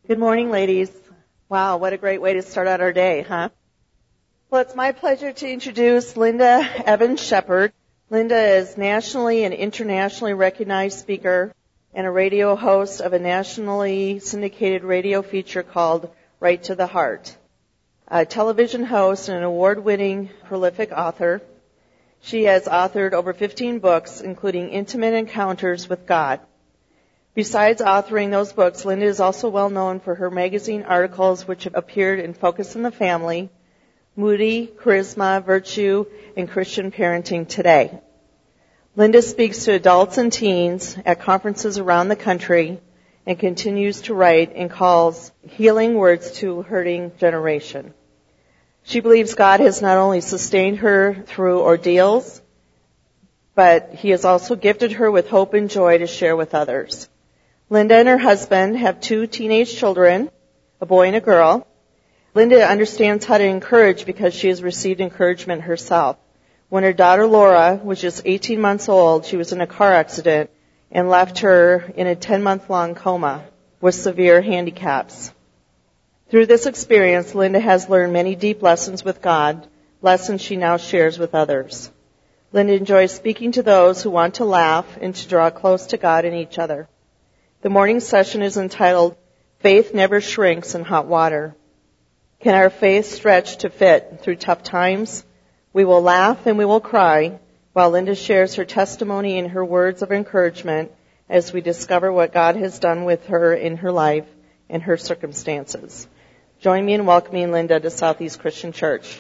Good morning, ladies. Wow, what a great way to start out our day, huh? Well, it's my pleasure to introduce Linda Evans Shepherd. Linda is nationally and internationally recognized speaker and a radio host of a nationally syndicated radio feature called Right to the Heart. A television host and an award-winning prolific author. She has authored over 15 books, including Intimate Encounters with God. Besides authoring those books, Linda is also well known for her magazine articles which have appeared in Focus on the Family, Moody, Charisma, Virtue, and Christian Parenting Today. Linda speaks to adults and teens at conferences around the country and continues to write and calls healing words to a hurting generation. She believes God has not only sustained her through ordeals, but He has also gifted her with hope and joy to share with others. Linda and her husband have 2 teenage children, a boy and a girl. Linda understands how to encourage because she has received encouragement herself. When her daughter Laura was just 18 months old, she was in a car accident and left her in a 10-month-long coma with severe handicaps. Through this experience, Linda has learned many deep lessons with God, lessons she now shares with others. Linda enjoys speaking to those who want to laugh and to draw close to God and each other. The morning session is entitled, Faith Never Shrinks in Hot Water. Can our faith stretch to fit through tough times? We will laugh and we will cry while Linda shares her testimony and her words of encouragement as we discover what God has done with her in her life and her circumstances. Join me in welcoming Linda to Southeast Christian Church.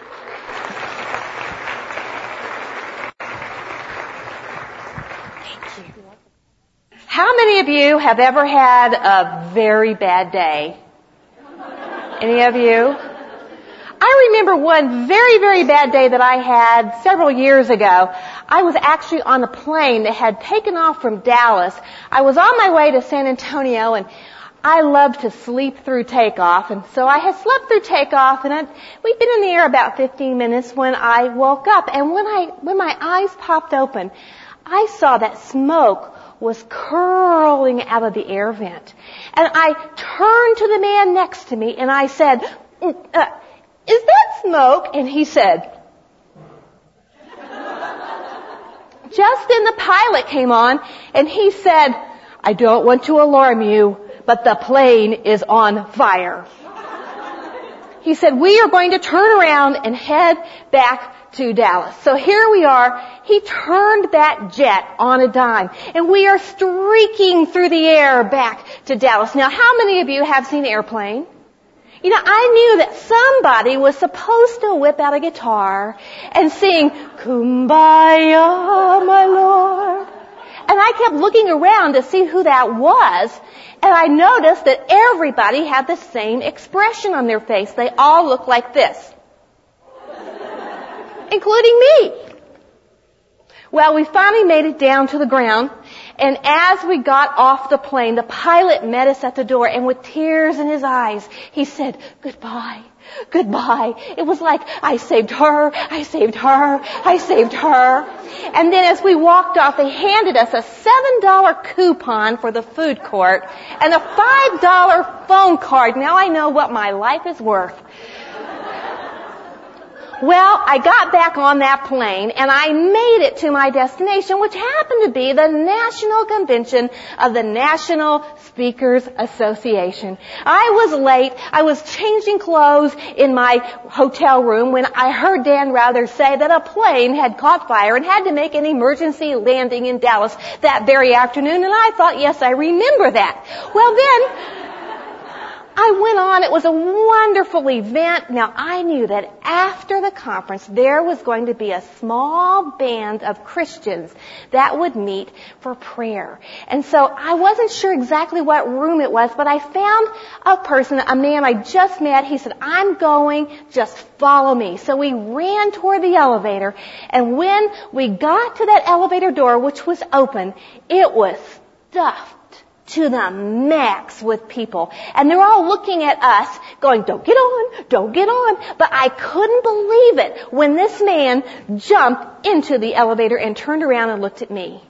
How many of you have ever had a very bad day? Any of you? I remember one very, very bad day that I had several years ago. I was actually on a plane that had taken off from Dallas. I was on my way to San Antonio, and I love to sleep through takeoff. And so I had slept through takeoff, and we'd been in the air about 15 minutes when I woke up. And when my eyes popped open, I saw that smoke was curling out of the air vent. And I turned to the man next to me and I said, is that smoke? And he said, just then the pilot came on and he said, I don't want to alarm you, but the plane is on fire. He said, we are going to turn around and head back to Dallas. So here we are. He turned that jet on a dime, and we are streaking through the air back to Dallas. Now, how many of you have seen Airplane? You know, I knew that somebody was supposed to whip out a guitar and sing, Kumbaya, my Lord. And I kept looking around to see who that was, and I noticed that everybody had the same expression on their face. They all looked like this, including me. Well, we finally made it down to the ground, and as we got off the plane, the pilot met us at the door, and with tears in his eyes, he said, goodbye, goodbye. It was like, I saved her, I saved her, I saved her. And then as we walked off, they handed us a $7 coupon for the food court and a $5 phone card. Now I know what my life is worth. Well, I got back on that plane and I made it to my destination, which happened to be the National Convention of the National Speakers Association. I was late. I was changing clothes in my hotel room when I heard Dan Rather say that a plane had caught fire and had to make an emergency landing in Dallas that very afternoon, and I thought, yes, I remember that. Well, then I went on. It was a wonderful event. Now, I knew that after the conference, there was going to be a small band of Christians that would meet for prayer. And so I wasn't sure exactly what room it was, but I found a person, a man I just met. He said, I'm going, just follow me. So we ran toward the elevator, and when we got to that elevator door, which was open, it was stuffed to the max with people. And they're all looking at us going, don't get on, don't get on. But I couldn't believe it when this man jumped into the elevator and turned around and looked at me.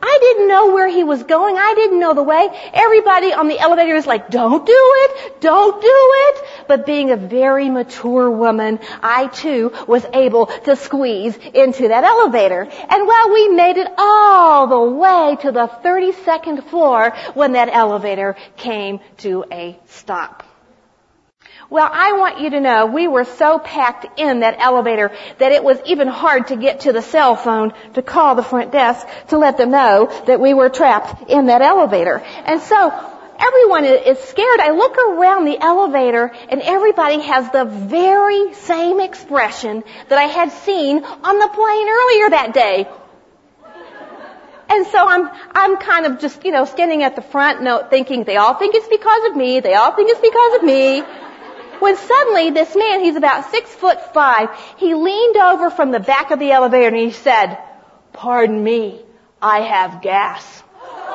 I didn't know where he was going. I didn't know the way. Everybody on the elevator was like, don't do it. Don't do it. But being a very mature woman, I too was able to squeeze into that elevator. And well, we made it all the way to the 32nd floor when that elevator came to a stop. Well, I want you to know we were so packed in that elevator that it was even hard to get to the cell phone to call the front desk to let them know that we were trapped in that elevator. And so everyone is scared. I look around the elevator and everybody has the very same expression that I had seen on the plane earlier that day. And so I'm kind of just, standing at the front, thinking they all think it's because of me. They all think it's because of me. When suddenly this man, he's about 6'5", he leaned over from the back of the elevator and he said, "Pardon me, I have gas."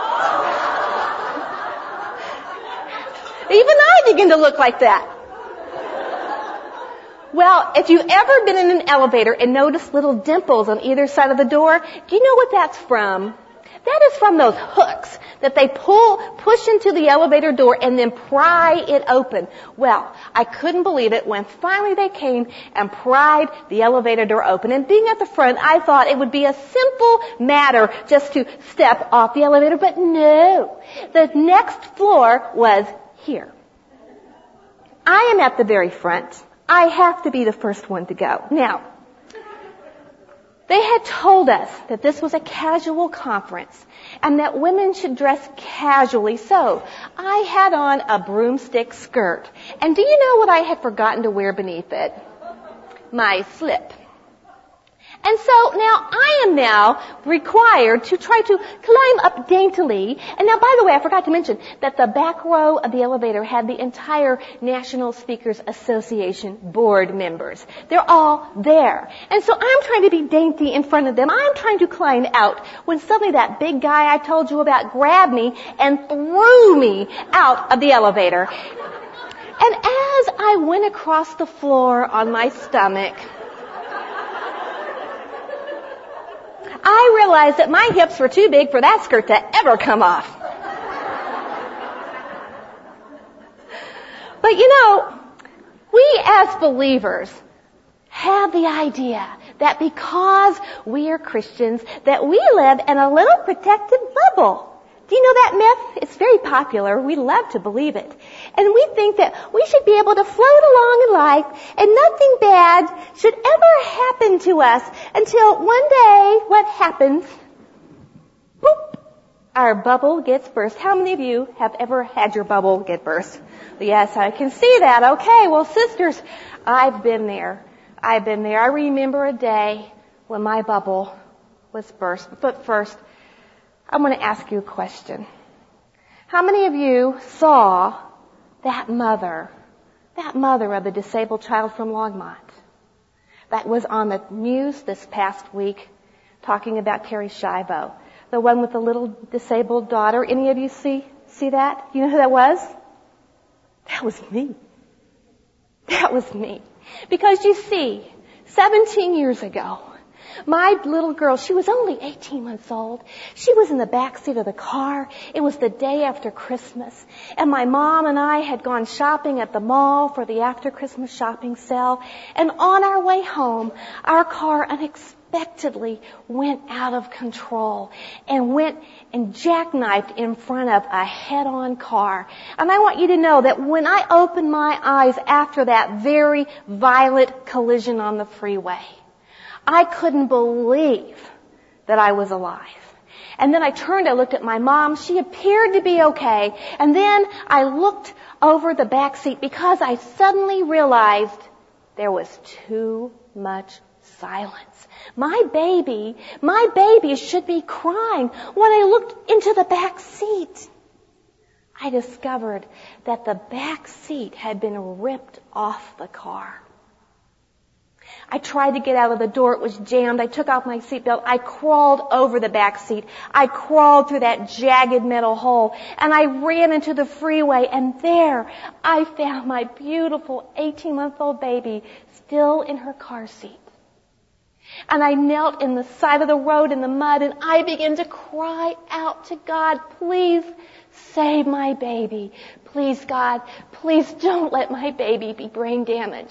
Even I begin to look like that. Well, if you've ever been in an elevator and noticed little dimples on either side of the door, do you know what that's from? That is from those hooks that they push into the elevator door and then pry it open. Well, I couldn't believe it when finally they came and pried the elevator door open. And being at the front, I thought it would be a simple matter just to step off the elevator, but no. The next floor was here. I am at the very front. I have to be the first one to go. Now, they had told us that this was a casual conference and that women should dress casually. So I had on a broomstick skirt. And do you know what I had forgotten to wear beneath it? My slip. And so now I am now required to try to climb up daintily. And now, by the way, I forgot to mention that the back row of the elevator had the entire National Speakers Association board members. They're all there. And so I'm trying to be dainty in front of them. I'm trying to climb out when suddenly that big guy I told you about grabbed me and threw me out of the elevator. And as I went across the floor on my stomach, I realized that my hips were too big for that skirt to ever come off. But we as believers have the idea that because we are Christians, that we live in a little protected bubble. Do you know that myth? It's very popular. We love to believe it. And we think that we should be able to float along in life and nothing bad should ever happen to us until one day, what happens? Boop! Our bubble gets burst. How many of you have ever had your bubble get burst? Yes, I can see that. Okay, well, sisters, I've been there. I remember a day when my bubble was burst. But first, I'm going to ask you a question. How many of you saw that mother of the disabled child from Longmont that was on the news this past week talking about Terry Schiavo, the one with the little disabled daughter? Any of you see that? You know who that was? That was me. That was me. Because you see, 17 years ago, my little girl, she was only 18 months old. She was in the back seat of the car. It was the day after Christmas. And my mom and I had gone shopping at the mall for the after Christmas shopping sale. And on our way home, our car unexpectedly went out of control and went and jackknifed in front of a head-on car. And I want you to know that when I opened my eyes after that very violent collision on the freeway, I couldn't believe that I was alive. And then I turned, I looked at my mom. She appeared to be okay. And then I looked over the back seat because I suddenly realized there was too much silence. My baby should be crying. When I looked into the back seat, I discovered that the back seat had been ripped off the car. I tried to get out of the door. It was jammed. I took off my seatbelt. I crawled over the back seat. I crawled through that jagged metal hole. And I ran into the freeway. And there I found my beautiful 18-month-old baby still in her car seat. And I knelt in the side of the road in the mud, and I began to cry out to God, please save my baby. Please, God, please don't let my baby be brain damaged.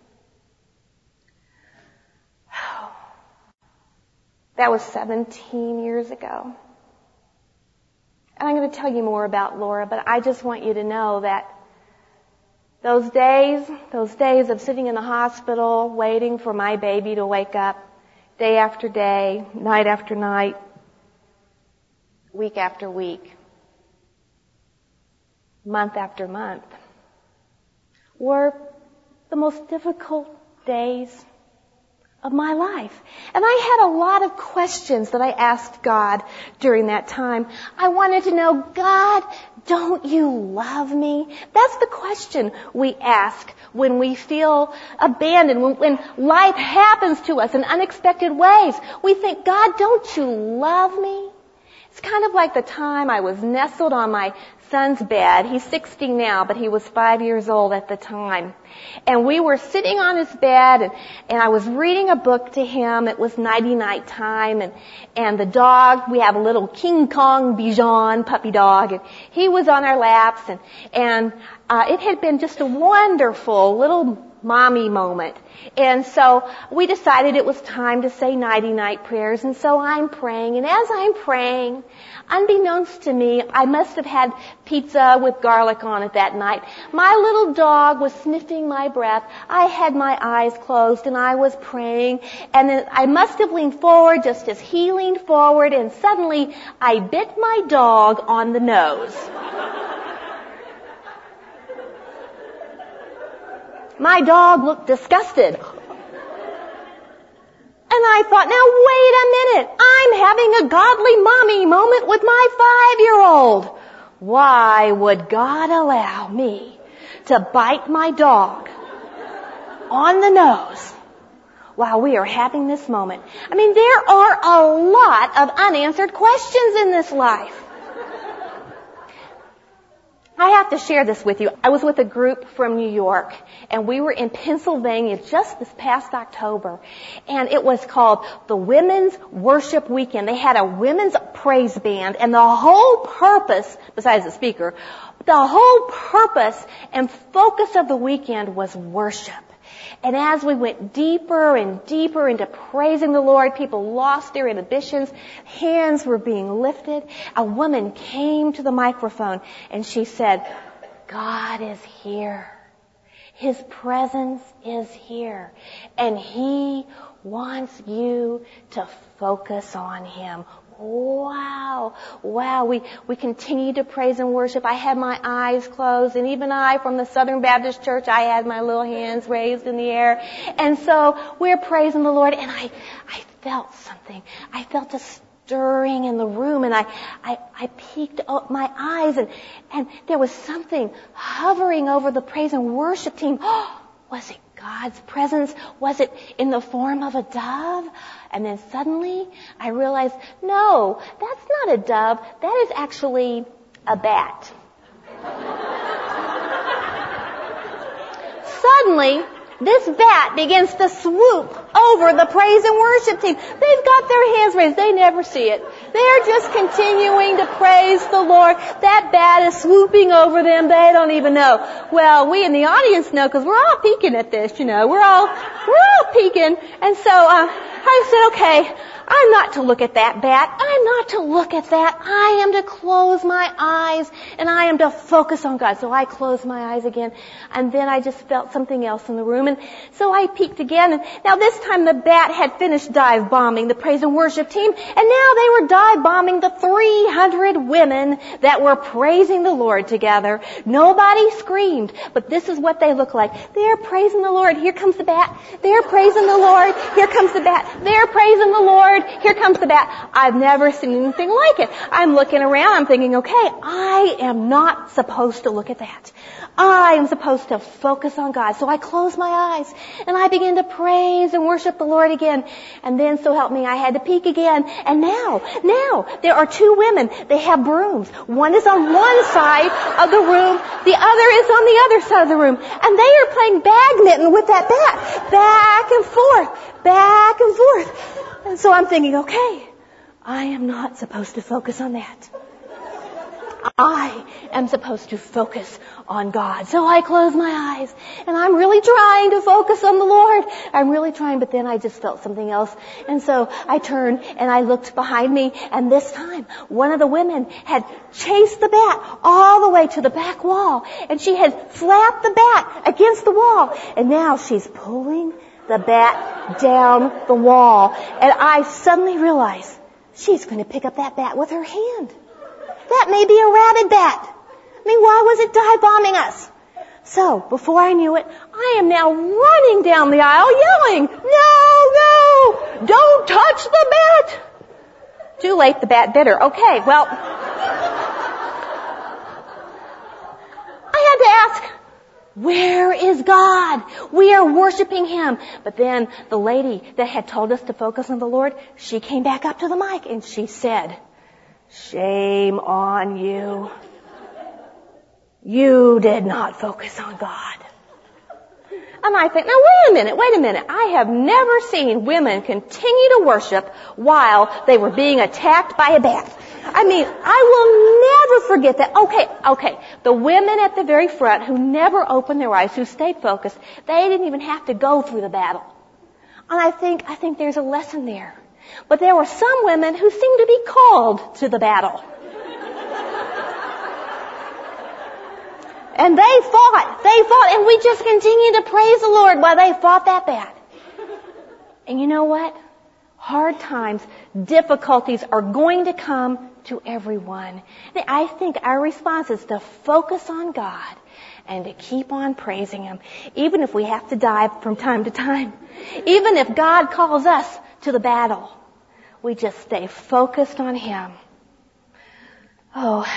That was 17 years ago. And I'm going to tell you more about Laura, but I just want you to know that those days of sitting in the hospital waiting for my baby to wake up, day after day, night after night, week after week, month after month, were the most difficult days of my life. And I had a lot of questions that I asked God during that time. I wanted to know, God, don't you love me? That's the question we ask when we feel abandoned, when life happens to us in unexpected ways. We think, God, don't you love me? It's kind of like the time I was nestled on my son's bed. He's 16 now, but he was 5 years old at the time. And we were sitting on his bed, and I was reading a book to him. It was nighty-night time, and the dog, we have a little King Kong Bichon puppy dog, and he was on our laps, and it had been just a wonderful little mommy moment. And so we decided it was time to say nighty-night prayers, and so I'm praying, and as I'm praying, unbeknownst to me, I must have had pizza with garlic on it that night. My little dog was sniffing my breath. I had my eyes closed, and I was praying, and then I must have leaned forward just as he leaned forward, and suddenly I bit my dog on the nose. My dog looked disgusted. And I thought, now wait a minute. I'm having a godly mommy moment with my 5-year-old. Why would God allow me to bite my dog on the nose while we are having this moment? I mean, there are a lot of unanswered questions in this life. I have to share this with you. I was with a group from New York, and we were in Pennsylvania just this past October, and it was called the Women's Worship Weekend. They had a women's praise band, and the whole purpose, besides the speaker, the whole purpose and focus of the weekend was worship. And as we went deeper and deeper into praising the Lord, people lost their inhibitions. Hands were being lifted. A woman came to the microphone and she said, God is here. His presence is here. And He wants you to focus on Him. Wow. We continued to praise and worship. I had my eyes closed, and even I, from the Southern Baptist Church, I had my little hands raised in the air. And so we're praising the Lord, and I felt something. I felt a stirring in the room, and I peeked up my eyes, and there was something hovering over the praise and worship team. Was it God's presence? Was it in the form of a dove? And then suddenly I realized, no, that's not a dove. That is actually a bat. Suddenly, this bat begins to swoop over the praise and worship team. They've got their hands raised. They never see it. They're just continuing to praise the Lord. That bat is swooping over them. They don't even know. Well, we in the audience know because we're all peeking at this, you know. We're all peeking. And so I said, okay, I'm not to look at that bat. I'm not to look at that. I am to close my eyes, and I am to focus on God. So I closed my eyes again, and then I just felt something else in the room. And so I peeked again, and now this time the bat had finished dive bombing the praise and worship team, and now they were dive bombing the 300 women that were praising the Lord together. Nobody screamed, but this is what they look like. They're praising the Lord. Here comes the bat. They're praising the Lord. Here comes the bat. They're praising the Lord. Lord, here comes the bat. I've never seen anything like it. I'm looking around, I'm thinking, okay, I am not supposed to look at that. I am supposed to focus on God. So I close my eyes and I begin to praise and worship the Lord again. And then, so help me, I had to peek again. And now, there are two women. They have brooms. One is on one side of the room. The other is on the other side of the room. And they are playing badminton with that bat. Back and forth. Back and forth. And so I'm thinking, okay, I am not supposed to focus on that. I am supposed to focus on God. So I close my eyes and I'm really trying to focus on the Lord. I'm really trying, but then I just felt something else. And so I turned and I looked behind me, and this time one of the women had chased the bat all the way to the back wall, and she had flapped the bat against the wall, and now she's pulling the bat down the wall. And I suddenly realized she's going to pick up that bat with her hand. That may be a rabbit bat. I mean, why was it dive bombing us? So, before I knew it, I am now running down the aisle yelling, no, don't touch the bat. Too late, the bat bit her. Okay, well, I had to ask, where is God? We are worshiping Him. But then the lady that had told us to focus on the Lord, she came back up to the mic and she said, shame on you. You did not focus on God. And I think, now wait a minute. I have never seen women continue to worship while they were being attacked by a bat. I mean, I will never forget that. Okay. The women at the very front who never opened their eyes, who stayed focused, they didn't even have to go through the battle. And I think there's a lesson there. But there were some women who seemed to be called to the battle. And they fought, and we just continued to praise the Lord while they fought that bat. And you know what? Hard times, difficulties are going to come to everyone. I think our response is to focus on God and to keep on praising Him, even if we have to die from time to time. Even if God calls us to the battle, we just stay focused on Him. Oh,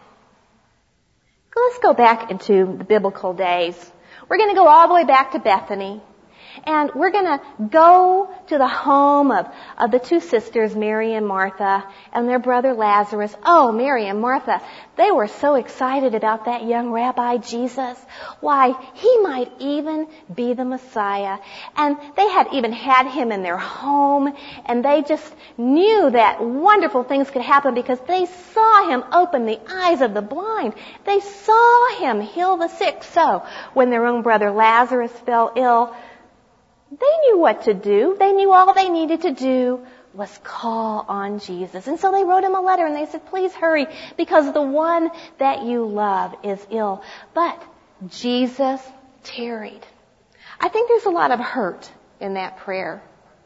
let's go back into the biblical days. We're going to go all the way back to Bethany. And we're going to go to the home of the two sisters, Mary and Martha, and their brother Lazarus. Oh, Mary and Martha, they were so excited about that young rabbi, Jesus. Why, he might even be the Messiah. And they had even had him in their home, and they just knew that wonderful things could happen because they saw him open the eyes of the blind. They saw him heal the sick. So, when their own brother Lazarus fell ill, they knew what to do. They knew all they needed to do was call on Jesus. And so they wrote him a letter and they said, please hurry because the one that you love is ill. But Jesus tarried. I think there's a lot of hurt in that prayer.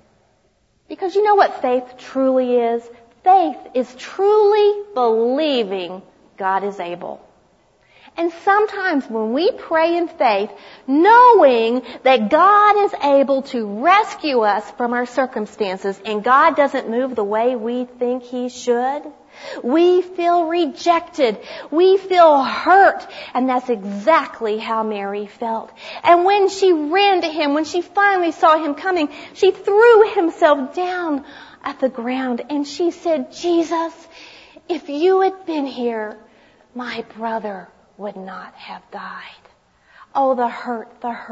Because you know what faith truly is? Faith is truly believing God is able. And sometimes when we pray in faith, knowing that God is able to rescue us from our circumstances and God doesn't move the way we think He should, we feel rejected. We feel hurt. And that's exactly how Mary felt. And when she ran to Him, when she finally saw Him coming, she threw herself down at the ground and she said, Jesus, if you had been here, my brother would not have died. Oh, the hurt.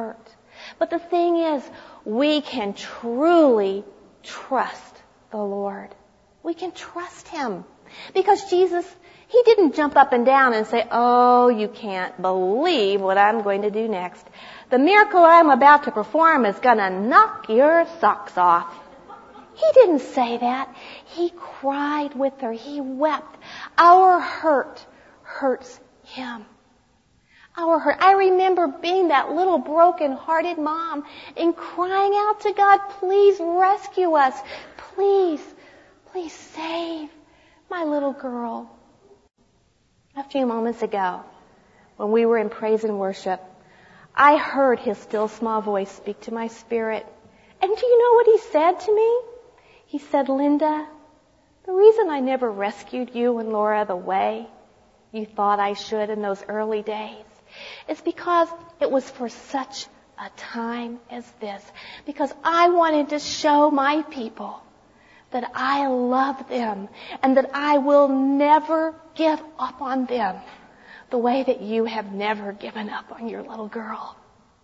But the thing is, we can truly trust the Lord. We can trust Him. Because Jesus, He didn't jump up and down and say, oh, you can't believe what I'm going to do next. The miracle I'm about to perform is going to knock your socks off. He didn't say that. He cried with her. He wept. Our hurt hurts Him. Our hurt. I remember being that little broken-hearted mom and crying out to God, please rescue us. Please save my little girl. A few moments ago, when we were in praise and worship, I heard His still small voice speak to my spirit. And do you know what He said to me? He said, Linda, the reason I never rescued you and Laura the way you thought I should in those early days is because it was for such a time as this. Because I wanted to show my people that I love them and that I will never give up on them the way that you have never given up on your little girl.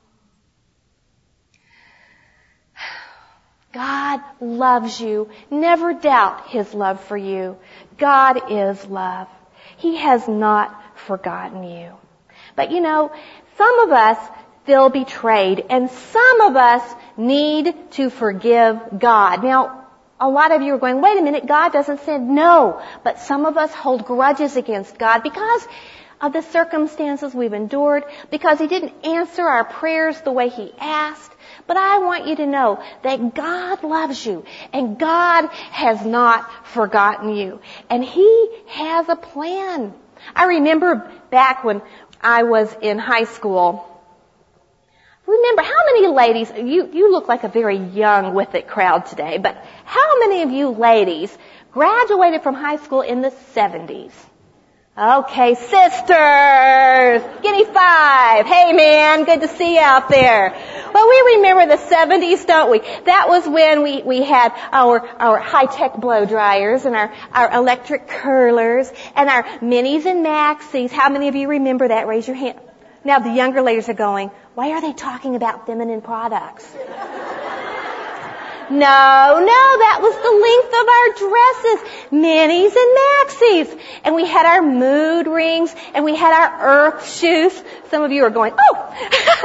God loves you. Never doubt His love for you. God is love. He has not forgotten you. But you know, some of us feel betrayed, and some of us need to forgive God. Now, a lot of you are going, wait a minute, God doesn't say no. But some of us hold grudges against God because of the circumstances we've endured, because He didn't answer our prayers the way He asked. But I want you to know that God loves you and God has not forgotten you. And He has a plan. I remember back when I was in high school. Remember, how many ladies, you look like a very young with it crowd today, but how many of you ladies graduated from high school in the 70s? Okay, sisters, give me 5. Hey man, good to see you out there. Well, we remember the 70s, don't we? That was when we had our high-tech blow dryers and our electric curlers and our minis and maxis. How many of you remember that? Raise your hand. Now the younger ladies are going, why are they talking about feminine products? No, that was the length of our dresses, minis and maxis. And we had our mood rings, and we had our earth shoes. Some of you are going, oh!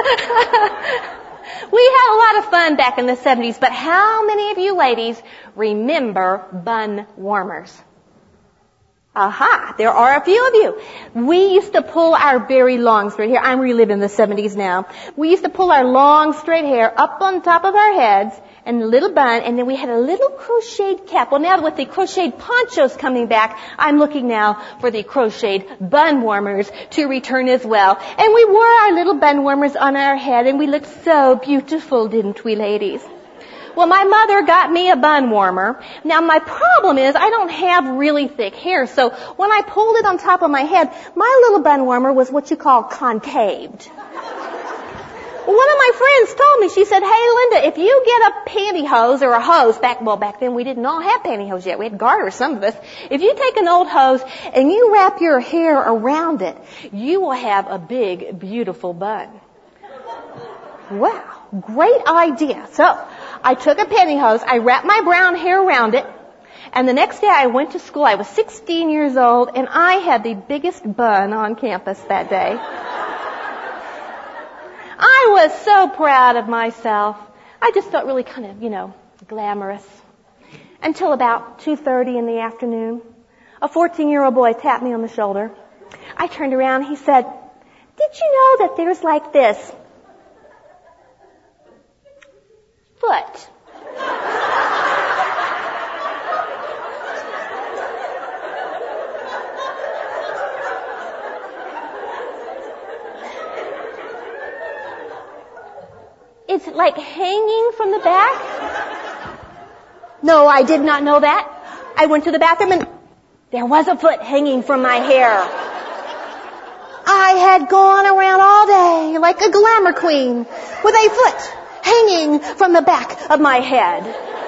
We had a lot of fun back in the 70s, but how many of you ladies remember bun warmers? Aha, there are a few of you. We used to pull our very long straight hair. I'm reliving the 70s now. We used to pull our long straight hair up on top of our heads and a little bun, and then we had a little crocheted cap. Well, now with the crocheted ponchos coming back, I'm looking now for the crocheted bun warmers to return as well. And we wore our little bun warmers on our head, and we looked so beautiful, didn't we, ladies? Well, my mother got me a bun warmer. Now, my problem is I don't have really thick hair, so when I pulled it on top of my head, my little bun warmer was what you call concaved. Well, one of my friends told me, she said, hey, Linda, if you get a pantyhose or a hose, back then we didn't all have pantyhose yet. We had garters, some of us. If you take an old hose and you wrap your hair around it, you will have a big, beautiful bun. Wow, great idea. So, I took a pantyhose, I wrapped my brown hair around it, and the next day I went to school. I was 16 years old, and I had the biggest bun on campus that day. I was so proud of myself. I just felt really kind of, glamorous. Until about 2:30 in the afternoon, a 14-year-old boy tapped me on the shoulder. I turned around, he said, did you know that there's like this foot? It's like hanging from the back? No, I did not know that. I went to the bathroom and there was a foot hanging from my hair. I had gone around all day like a glamour queen with a foot hanging from the back of my head.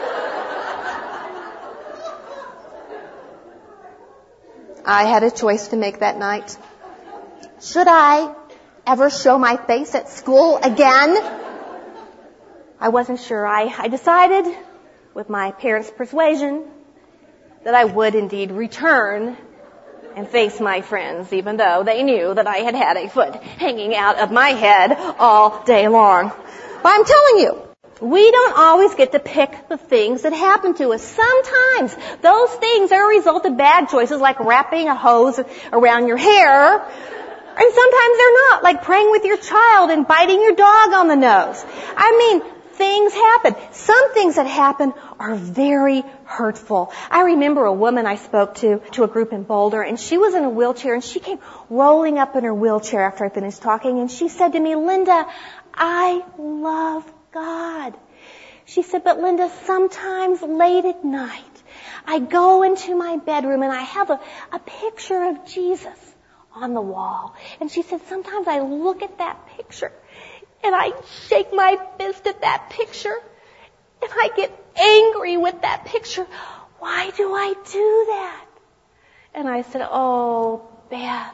I had a choice to make that night. Should I ever show my face at school again? I wasn't sure. I decided, with my parents' persuasion, that I would indeed return and face my friends, even though they knew that I had had a foot hanging out of my head all day long. But I'm telling you, we don't always get to pick the things that happen to us. Sometimes those things are a result of bad choices, like wrapping a hose around your hair. And sometimes they're not, like praying with your child and biting your dog on the nose. Things happen. Some things that happen are very hurtful. I remember a woman I spoke to a group in Boulder, and she was in a wheelchair, and she came rolling up in her wheelchair after I finished talking, and she said to me, Linda, I love God. She said, but Linda, sometimes late at night, I go into my bedroom and I have a picture of Jesus on the wall. And she said, sometimes I look at that picture and I shake my fist at that picture and I get angry with that picture. Why do I do that? And I said, oh, Beth,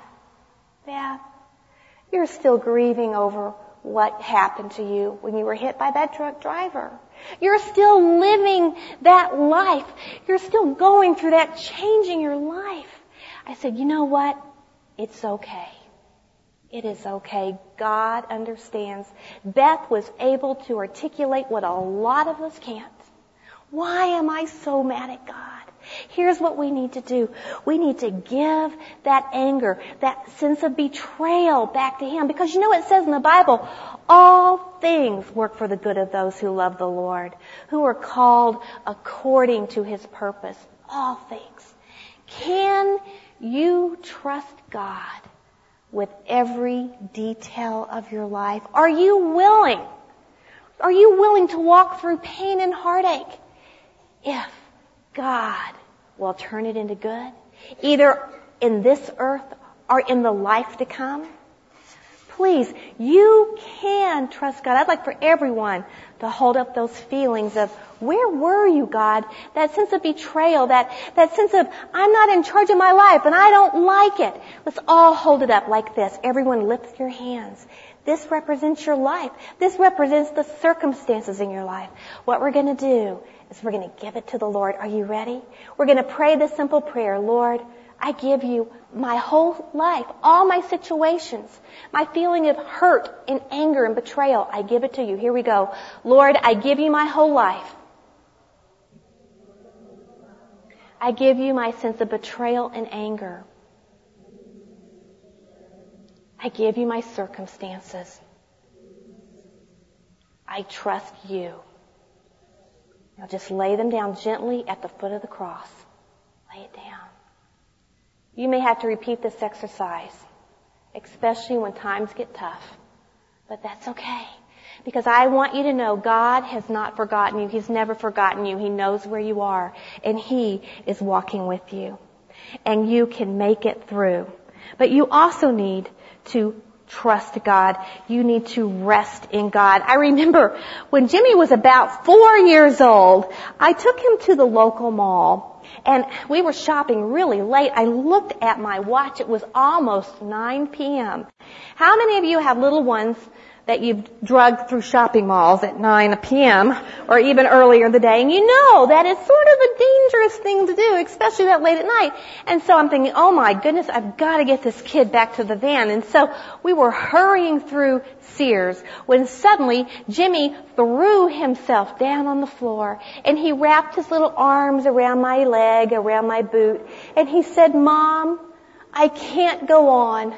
you're still grieving over what happened to you when you were hit by that truck driver. You're still living that life. You're still going through that change in your life. I said, you know what? It's okay. It is okay. God understands. Beth was able to articulate what a lot of us can't. Why am I so mad at God? Here's what we need to do. We need to give that anger, that sense of betrayal back to Him. Because you know it says in the Bible, all things work for the good of those who love the Lord, who are called according to His purpose. All things. Can you trust God with every detail of your life? Are you willing? Are you willing to walk through pain and heartache if God will turn it into good, either in this earth or in the life to come? Please, you can trust God. I'd like for everyone to hold up those feelings of, where were you, God? That sense of betrayal, that sense of, I'm not in charge of my life and I don't like it. Let's all hold it up like this. Everyone lift your hands. This represents your life. This represents the circumstances in your life. What we're going to do is we're going to give it to the Lord. Are you ready? We're going to pray this simple prayer. Lord, I give you my whole life, all my situations, my feeling of hurt and anger and betrayal. I give it to you. Here we go. Lord, I give you my whole life. I give you my sense of betrayal and anger. I give you my circumstances. I trust you. Now just lay them down gently at the foot of the cross. Lay it down. You may have to repeat this exercise, especially when times get tough. But that's okay. Because I want you to know God has not forgotten you. He's never forgotten you. He knows where you are. And He is walking with you. And you can make it through. But you also need to trust God. You need to rest in God. I remember when Jimmy was about 4 years old, I took him to the local mall and we were shopping really late. I looked at my watch. It was almost 9 p.m. How many of you have little ones that you've drugged through shopping malls at 9 p.m. or even earlier in the day? And you know that it's sort of a dangerous thing to do, especially that late at night. And so I'm thinking, oh my goodness, I've got to get this kid back to the van. And so we were hurrying through Sears when suddenly Jimmy threw himself down on the floor and he wrapped his little arms around my leg, around my boot, and he said, Mom, I can't go on.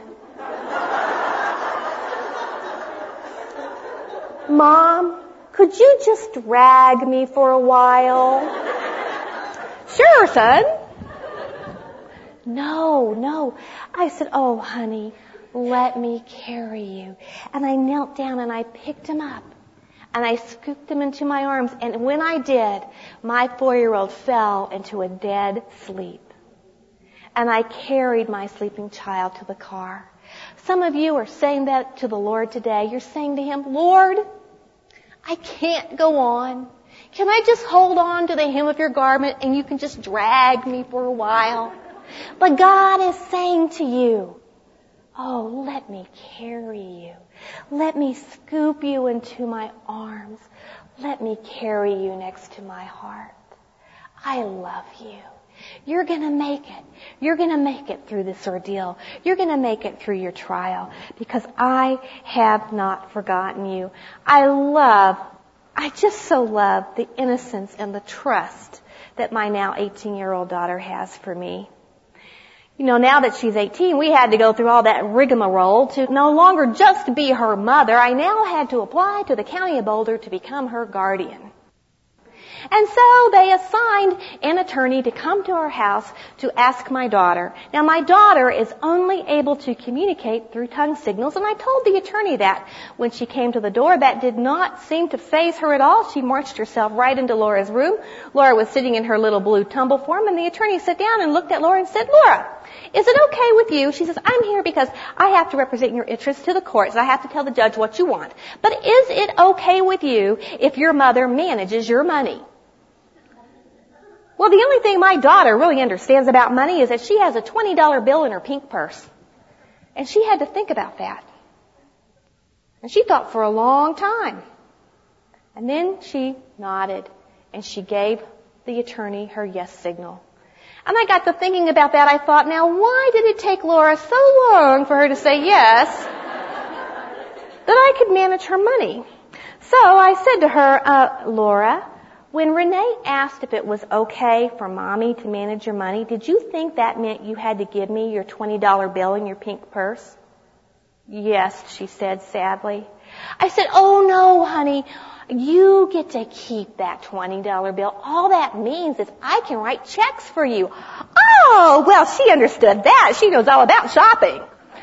Mom, could you just drag me for a while? Sure, son. No. I said, oh, honey, let me carry you. And I knelt down and I picked him up. And I scooped him into my arms. And when I did, my 4-year-old fell into a dead sleep. And I carried my sleeping child to the car. Some of you are saying that to the Lord today. You're saying to Him, Lord, I can't go on. Can I just hold on to the hem of your garment and you can just drag me for a while? But God is saying to you, oh, let me carry you. Let me scoop you into my arms. Let me carry you next to my heart. I love you. You're going to make it. You're going to make it through this ordeal. You're going to make it through your trial because I have not forgotten you. I just so love the innocence and the trust that my now 18-year-old daughter has for me. You know, now that she's 18, we had to go through all that rigmarole to no longer just be her mother. I now had to apply to the County of Boulder to become her guardian. And so they assigned an attorney to come to our house to ask my daughter. Now, my daughter is only able to communicate through tongue signals, and I told the attorney that when she came to the door. That did not seem to faze her at all. She marched herself right into Laura's room. Laura was sitting in her little blue tumble form, and the attorney sat down and looked at Laura and said, "Laura, is it okay with you?" She says, "I'm here because I have to represent your interests to the courts. I have to tell the judge what you want. But is it okay with you if your mother manages your money?" Well, the only thing my daughter really understands about money is that she has a $20 bill in her pink purse. And she had to think about that. And she thought for a long time. And then she nodded and she gave the attorney her yes signal. And I got to thinking about that. I thought, now why did it take Laura so long for her to say yes that I could manage her money? So I said to her, "Laura, when Renee asked if it was okay for Mommy to manage your money, did you think that meant you had to give me your $20 bill in your pink purse?" "Yes," she said sadly. I said, "Oh no, honey. You get to keep that $20 bill. All that means is I can write checks for you." "Oh, well, she understood that. She knows all about shopping."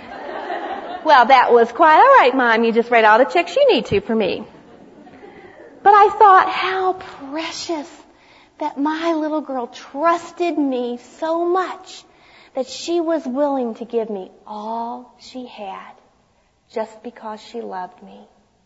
"Well, that was quite all right, Mom. You just write all the checks you need to for me." But I thought how precious that my little girl trusted me so much that she was willing to give me all she had just because she loved me.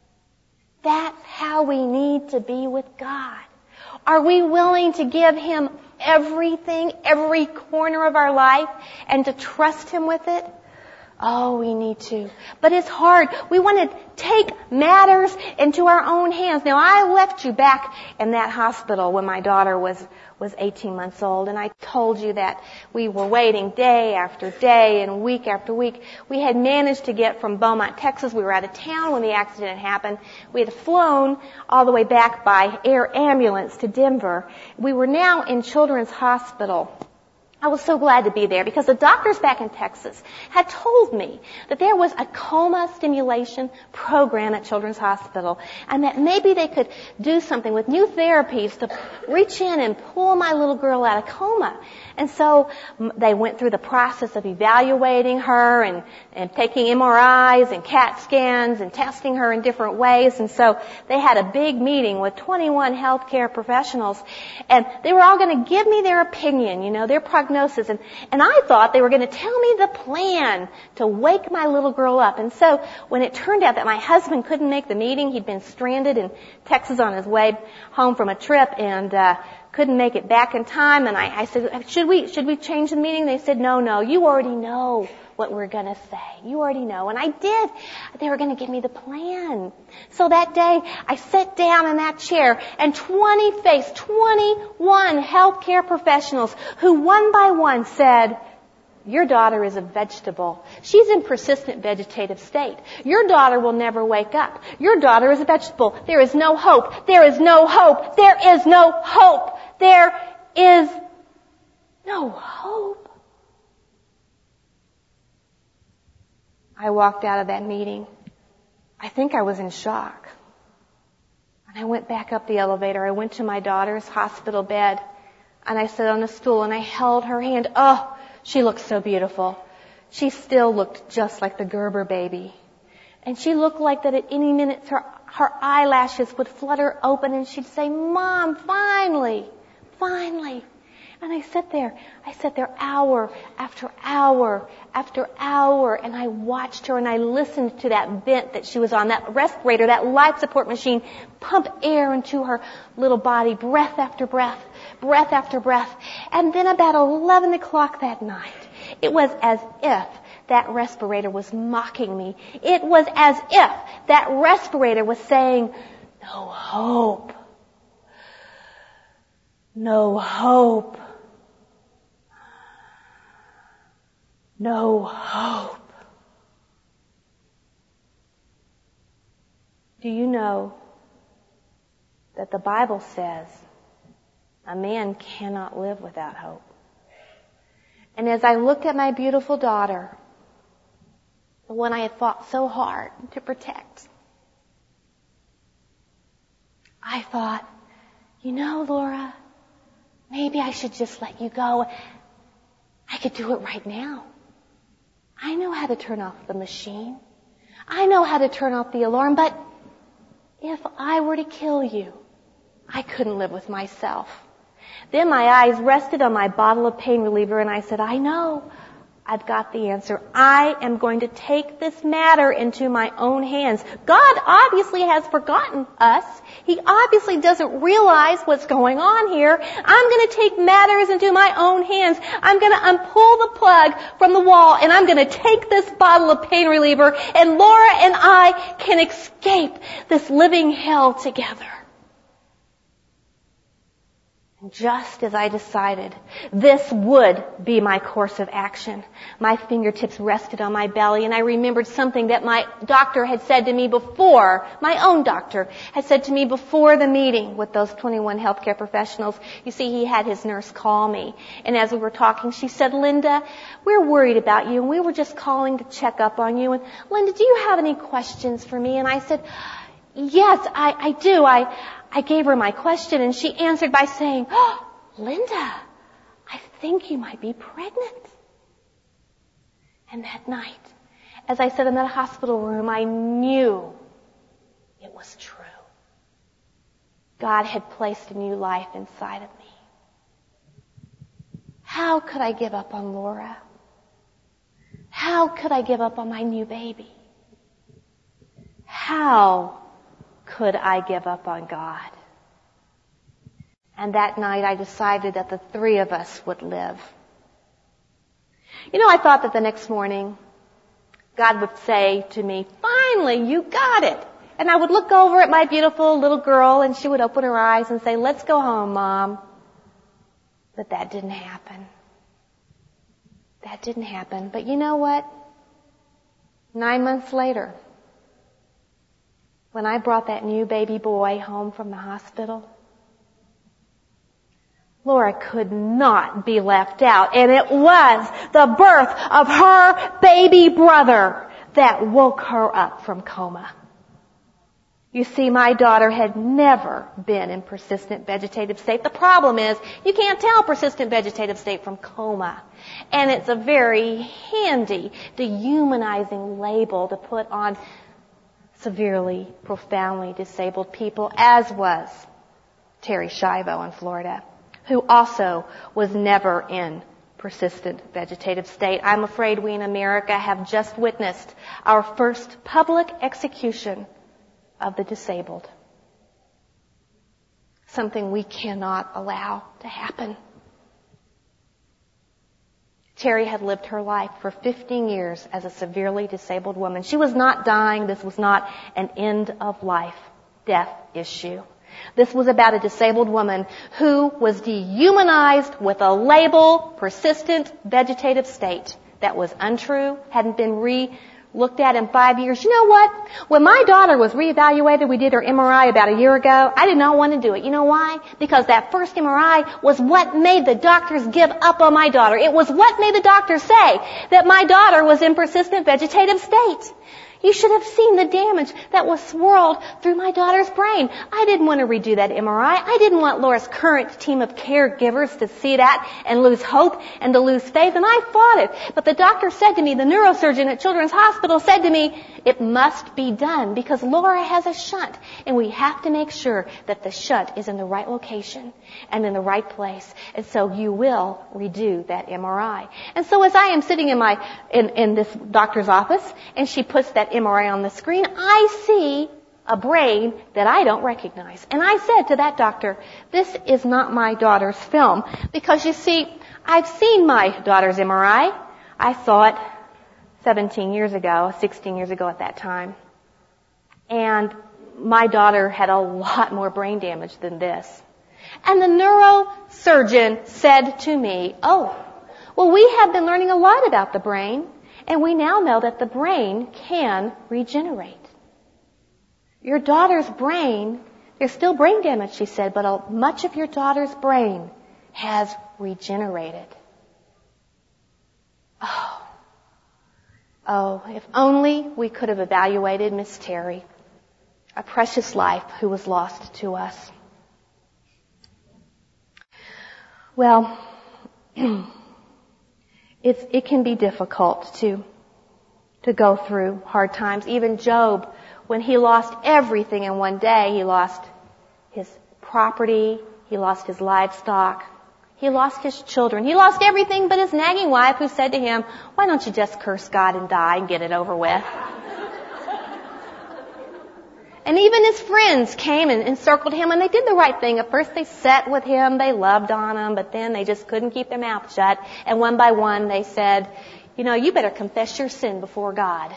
That's how we need to be with God. Are we willing to give Him everything, every corner of our life, and to trust Him with it? Oh, we need to. But it's hard. We want to take matters into our own hands. Now, I left you back in that hospital when my daughter was 18 months old, and I told you that we were waiting day after day and week after week. We had managed to get from Beaumont, Texas. We were out of town when the accident happened. We had flown all the way back by air ambulance to Denver. We were now in Children's Hospital. I was so glad to be there because the doctors back in Texas had told me that there was a coma stimulation program at Children's Hospital and that maybe they could do something with new therapies to reach in and pull my little girl out of coma. And so they went through the process of evaluating her and taking MRIs and CAT scans and testing her in different ways. And so they had a big meeting with 21 healthcare professionals, and they were all going to give me their opinion, their prognosis. And I thought they were going to tell me the plan to wake my little girl up. And so when it turned out that my husband couldn't make the meeting, he'd been stranded in Texas on his way home from a trip and couldn't make it back in time. And I said, should we change the meeting? They said, no, you already know what we're going to say. You already know. And I did. They were going to give me the plan. So that day, I sat down in that chair and 21 healthcare professionals who one by one said, "Your daughter is a vegetable. She's in persistent vegetative state. Your daughter will never wake up. Your daughter is a vegetable. There is no hope. There is no hope. There is no hope. There is no hope." I walked out of that meeting. I think I was in shock. And I went back up the elevator. I went to my daughter's hospital bed, and I sat on a stool, and I held her hand. Oh, she looked so beautiful. She still looked just like the Gerber baby. And she looked like that at any minute her eyelashes would flutter open, and she'd say, "Mom, finally. And I sat there hour after hour after hour, and I watched her and I listened to that vent that she was on, that respirator, that life support machine, pump air into her little body, breath after breath, breath after breath. And then about 11 o'clock that night, it was as if that respirator was mocking me. It was as if that respirator was saying, "No hope. No hope. No hope." Do you know that the Bible says a man cannot live without hope? And as I looked at my beautiful daughter, the one I had fought so hard to protect, I thought, you know, Laura, maybe I should just let you go. I could do it right now. I know how to turn off the machine. I know how to turn off the alarm, but if I were to kill you, I couldn't live with myself. Then my eyes rested on my bottle of pain reliever and I said, I know. I've got the answer. I am going to take this matter into my own hands. God obviously has forgotten us. He obviously doesn't realize what's going on here. I'm going to take matters into my own hands. I'm going to unpull the plug from the wall and I'm going to take this bottle of pain reliever and Laura and I can escape this living hell together. Just as I decided this would be my course of action, my fingertips rested on my belly and I remembered something that my doctor had said to me before, my own doctor had said to me before the meeting with those 21 healthcare professionals. You see, he had his nurse call me. And as we were talking, she said, Linda, we're worried about you and we were just calling to check up on you. And Linda, do you have any questions for me? And I said, yes, I do. I gave her my question and she answered by saying, oh, Linda, I think you might be pregnant. And that night, as I sat in that hospital room, I knew it was true. God had placed a new life inside of me. How could I give up on Laura? How could I give up on my new baby? How could I give up on God? And that night I decided that the three of us would live. You know, I thought that the next morning God would say to me, finally, you got it. And I would look over at my beautiful little girl and she would open her eyes and say, let's go home, Mom. But that didn't happen. That didn't happen. But you know what? 9 months later, when I brought that new baby boy home from the hospital, Laura could not be left out. And it was the birth of her baby brother that woke her up from coma. You see, my daughter had never been in persistent vegetative state. The problem is, you can't tell persistent vegetative state from coma. And it's a very handy, dehumanizing label to put on severely, profoundly disabled people, as was Terry Schiavo in Florida, who also was never in persistent vegetative state. I'm afraid we in America have just witnessed our first public execution of the disabled. Something we cannot allow to happen. Terry had lived her life for 15 years as a severely disabled woman. She was not dying. This was not an end of life death issue. This was about a disabled woman who was dehumanized with a label, persistent vegetative state, that was untrue, hadn't been looked at in 5 years. You know what? When my daughter was reevaluated, we did her MRI about a year ago, I did not want to do it. You know why? Because that first MRI was what made the doctors give up on my daughter. It was what made the doctors say that my daughter was in persistent vegetative state. You should have seen the damage that was swirled through my daughter's brain. I didn't want to redo that MRI. I didn't want Laura's current team of caregivers to see that and lose hope and to lose faith, and I fought it. But the doctor said to me, the neurosurgeon at Children's Hospital said to me, it must be done because Laura has a shunt, and we have to make sure that the shunt is in the right location and in the right place. And so you will redo that MRI. And so as I am sitting in this doctor's office, and she puts that MRI on the screen, I see a brain that I don't recognize. And I said to that doctor, this is not my daughter's film. Because you see, I've seen my daughter's MRI. I saw it 16 years ago at that time. And my daughter had a lot more brain damage than this. And the neurosurgeon said to me, oh, well, we have been learning a lot about the brain. And we now know that the brain can regenerate. Your daughter's brain, there's still brain damage, she said, but much of your daughter's brain has regenerated. Oh, if only we could have evaluated Miss Terry, a precious life who was lost to us. Well, it can be difficult to go through hard times. Even Job, when he lost everything in one day, he lost his property, he lost his livestock, he lost his children, he lost everything but his nagging wife who said to him, "Why don't you just curse God and die and get it over with?" And even his friends came and encircled him, and they did the right thing. At first they sat with him, they loved on him, but then they just couldn't keep their mouth shut. And one by one they said, "You better confess your sin before God."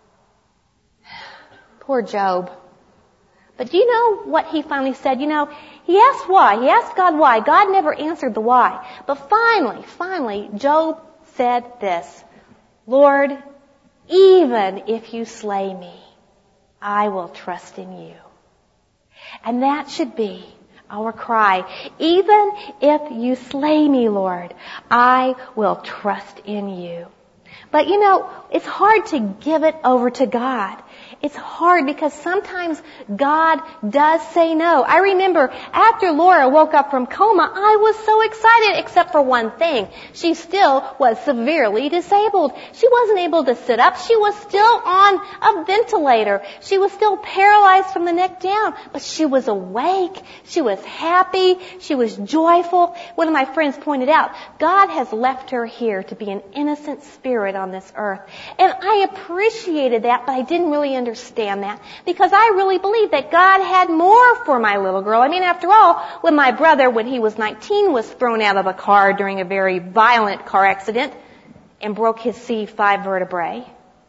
Poor Job. But do you know what he finally said? He asked why. He asked God why. God never answered the why. But finally, Job said this, "Lord, even if you slay me, I will trust in you." And that should be our cry. Even if you slay me, Lord, I will trust in you. But it's hard to give it over to God. It's hard because sometimes God does say no. I remember after Laura woke up from coma, I was so excited except for one thing. She still was severely disabled. She wasn't able to sit up. She was still on a ventilator. She was still paralyzed from the neck down. But she was awake. She was happy. She was joyful. One of my friends pointed out, God has left her here to be an innocent spirit on this earth. And I appreciated that, but I didn't really understand that because I really believed that God had more for my little girl. I mean, after all, when my brother, when he was 19, was thrown out of a car during a very violent car accident and broke his C5 vertebrae,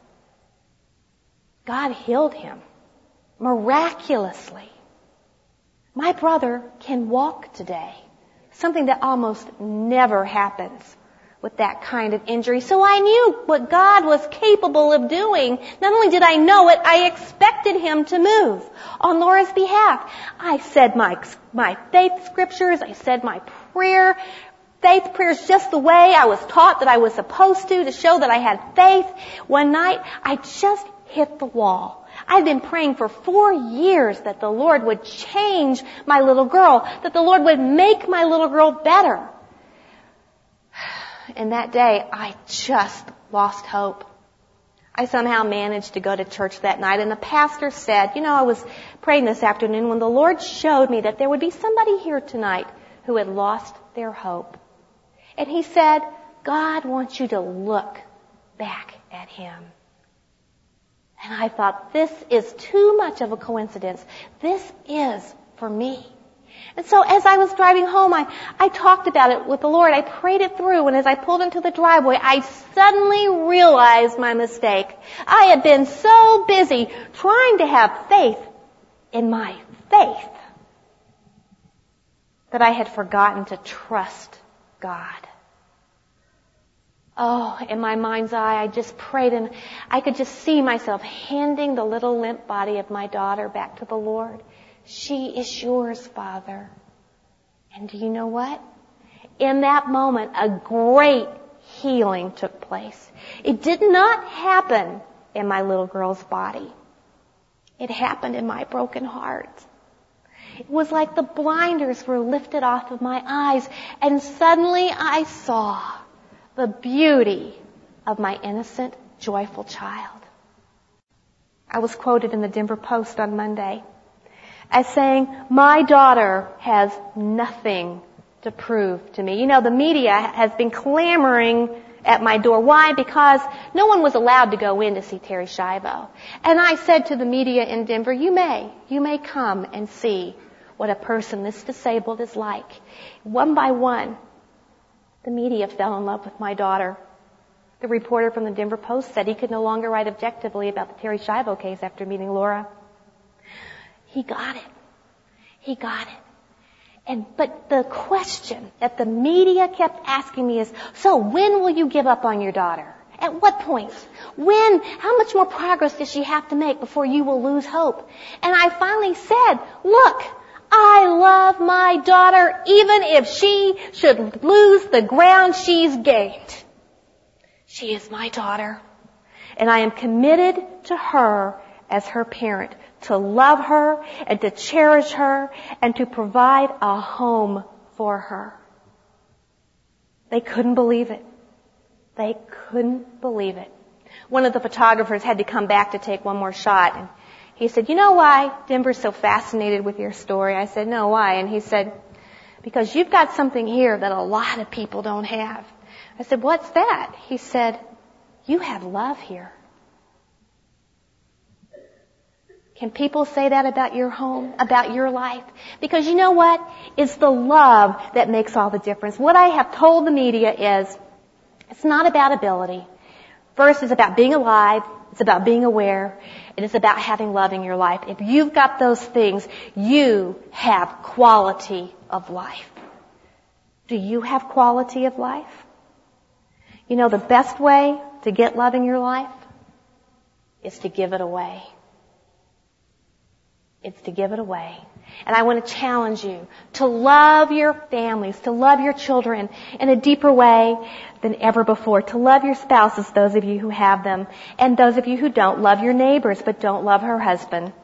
God healed him miraculously. My brother can walk today, something that almost never happens with that kind of injury. So I knew what God was capable of doing. Not only did I know it, I expected him to move on Laura's behalf. I said my faith scriptures. I said my faith prayers just the way I was taught that I was supposed to show that I had faith. One night, I just hit the wall. I'd been praying for 4 years that the Lord would change my little girl, that the Lord would make my little girl better. And that day, I just lost hope. I somehow managed to go to church that night, and the pastor said, I was praying this afternoon when the Lord showed me that there would be somebody here tonight who had lost their hope. And he said, God wants you to look back at him. And I thought, this is too much of a coincidence. This is for me. And so as I was driving home, I talked about it with the Lord. I prayed it through, and as I pulled into the driveway, I suddenly realized my mistake. I had been so busy trying to have faith in my faith that I had forgotten to trust God. Oh, in my mind's eye, I just prayed, and I could just see myself handing the little limp body of my daughter back to the Lord. She is yours, Father. And do you know what? In that moment, a great healing took place. It did not happen in my little girl's body. It happened in my broken heart. It was like the blinders were lifted off of my eyes, and suddenly I saw the beauty of my innocent, joyful child. I was quoted in the Denver Post on Monday as saying, my daughter has nothing to prove to me. The media has been clamoring at my door. Why? Because no one was allowed to go in to see Terri Schiavo. And I said to the media in Denver, you may come and see what a person this disabled is like. One by one, the media fell in love with my daughter. The reporter from the Denver Post said he could no longer write objectively about the Terri Schiavo case after meeting Laura. He got it. But the question that the media kept asking me is, so when will you give up on your daughter? At what point? When? How much more progress does she have to make before you will lose hope? And I finally said, look, I love my daughter even if she should lose the ground she's gained. She is my daughter, and I am committed to her as her parent, to love her and to cherish her and to provide a home for her. They couldn't believe it. They couldn't believe it. One of the photographers had to come back to take one more shot. And he said, "You know why Denver's so fascinated with your story?" I said, "No, why?" And he said, "Because you've got something here that a lot of people don't have." I said, "What's that?" He said, "You have love here." Can people say that about your home, about your life? Because you know what? It's the love that makes all the difference. What I have told the media is, it's not about ability. First, it's about being alive. It's about being aware. And it's about having love in your life. If you've got those things, you have quality of life. Do you have quality of life? You know, the best way to get love in your life is to give it away. It's to give it away. And I want to challenge you to love your families, to love your children in a deeper way than ever before, to love your spouses, those of you who have them, and those of you who don't, love your neighbors, but don't love her husband.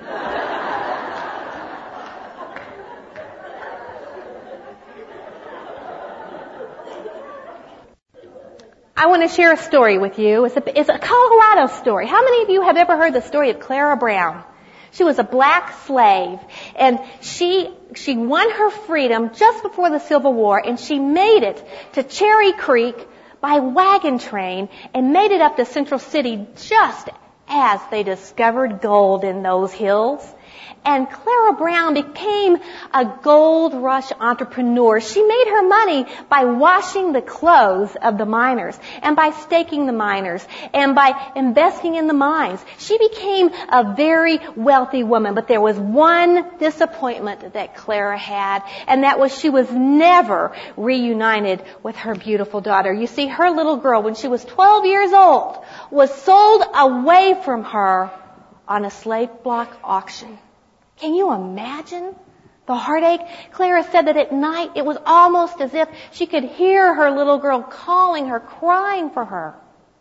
I want to share a story with you. It's a Colorado story. How many of you have ever heard the story of Clara Brown? She was a black slave, and she won her freedom just before the Civil War, and she made it to Cherry Creek by wagon train and made it up to Central City just as they discovered gold in those hills. And Clara Brown became a gold rush entrepreneur. She made her money by washing the clothes of the miners and by staking the miners and by investing in the mines. She became a very wealthy woman, but there was one disappointment that Clara had, and that was she was never reunited with her beautiful daughter. You see, her little girl, when she was 12 years old, was sold away from her on a slave block auction. Can you imagine the heartache? Clara said that at night it was almost as if she could hear her little girl calling her, crying for her.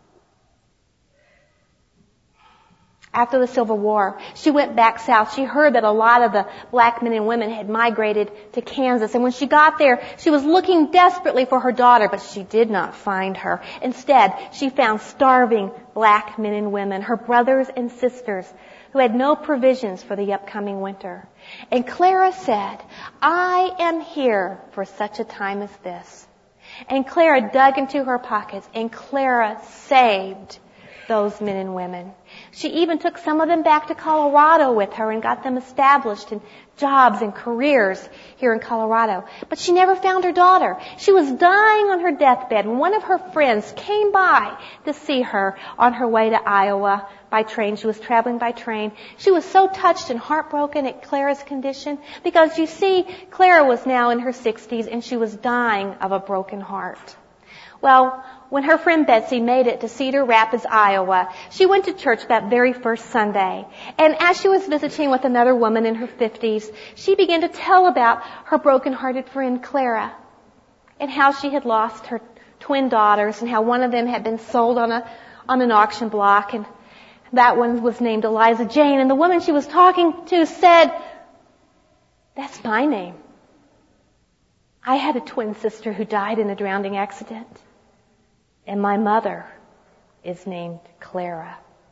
After the Civil War, she went back south. She heard that a lot of the black men and women had migrated to Kansas. And when she got there, she was looking desperately for her daughter, but she did not find her. Instead, she found starving black men and women, her brothers and sisters, who had no provisions for the upcoming winter. And Clara said, "I am here for such a time as this." And Clara dug into her pockets, and Clara saved those men and women. She even took some of them back to Colorado with her and got them established in jobs and careers here in Colorado. But she never found her daughter. She was dying on her deathbed, and one of her friends came by to see her on her way to Iowa by train. She was traveling by train. She was so touched and heartbroken at Clara's condition because, you see, Clara was now in her 60s and she was dying of a broken heart. Well, when her friend Betsy made it to Cedar Rapids, Iowa, she went to church that very first Sunday. And as she was visiting with another woman in her 50s, she began to tell about her broken-hearted friend Clara and how she had lost her twin daughters and how one of them had been sold on an auction block, and that one was named Eliza Jane. And the woman she was talking to said, "That's my name. I had a twin sister who died in a drowning accident. And my mother is named Clara."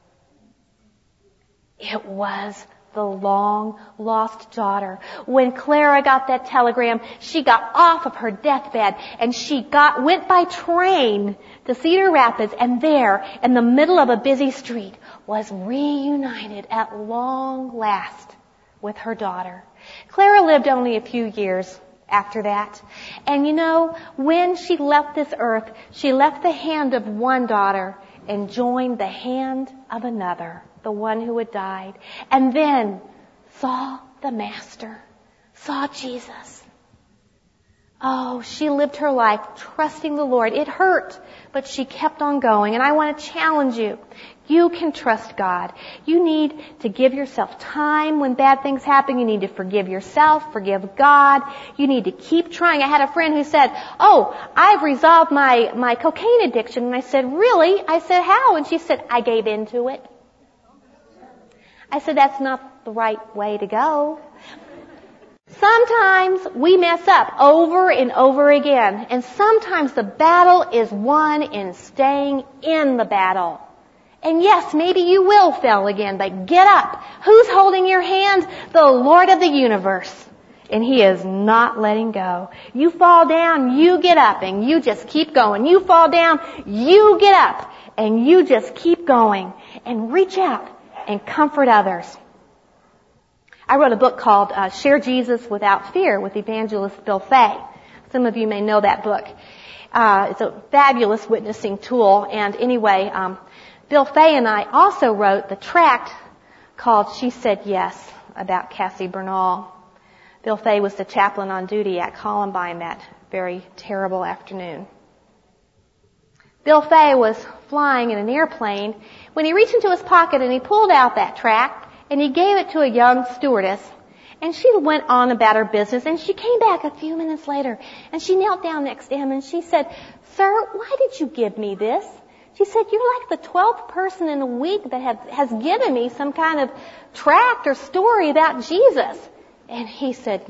It was the long-lost daughter. When Clara got that telegram, she got off of her deathbed and she went by train to Cedar Rapids, and there, in the middle of a busy street, was reunited at long last with her daughter. Clara lived only a few years after that. And you know, when she left this earth, she left the hand of one daughter and joined the hand of another, the one who had died, and then saw the Master, saw Jesus. Oh, she lived her life trusting the Lord. It hurt, but she kept on going. And I want to challenge you. You can trust God. You need to give yourself time when bad things happen. You need to forgive yourself, forgive God. You need to keep trying. I had a friend who said, "Oh, I've resolved my cocaine addiction." And I said, "Really?" I said, "How?" And she said, "I gave in to it." I said, "That's not the right way to go." sometimes we mess up over and over again. And sometimes the battle is won in staying in the battle. And yes, maybe you will fail again, but get up. Who's holding your hand? The Lord of the universe. And He is not letting go. You fall down, you get up, and you just keep going. You fall down, you get up, and you just keep going. And reach out and comfort others. I wrote a book called Share Jesus Without Fear with evangelist Bill Fay. Some of you may know that book. It's a fabulous witnessing tool. And anyway, Bill Fay and I also wrote the tract called She Said Yes about Cassie Bernal. Bill Fay was the chaplain on duty at Columbine that very terrible afternoon. Bill Fay was flying in an airplane when he reached into his pocket and he pulled out that tract and he gave it to a young stewardess. And she went on about her business, and she came back a few minutes later and she knelt down next to him and she said, "Sir, why did you give me this?" She said, "You're like the 12th person in a week that has given me some kind of tract or story about Jesus." And he said,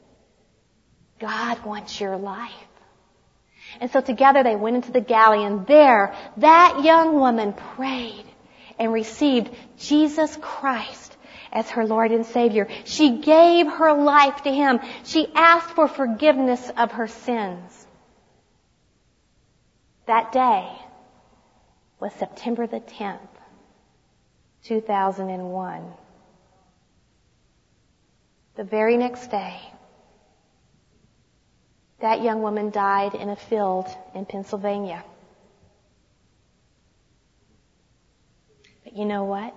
"God wants your life." And so together they went into the galley, and there, that young woman prayed and received Jesus Christ as her Lord and Savior. She gave her life to Him. She asked for forgiveness of her sins. That day was September the 10th, 2001. The very next day, that young woman died in a field in Pennsylvania. But you know what?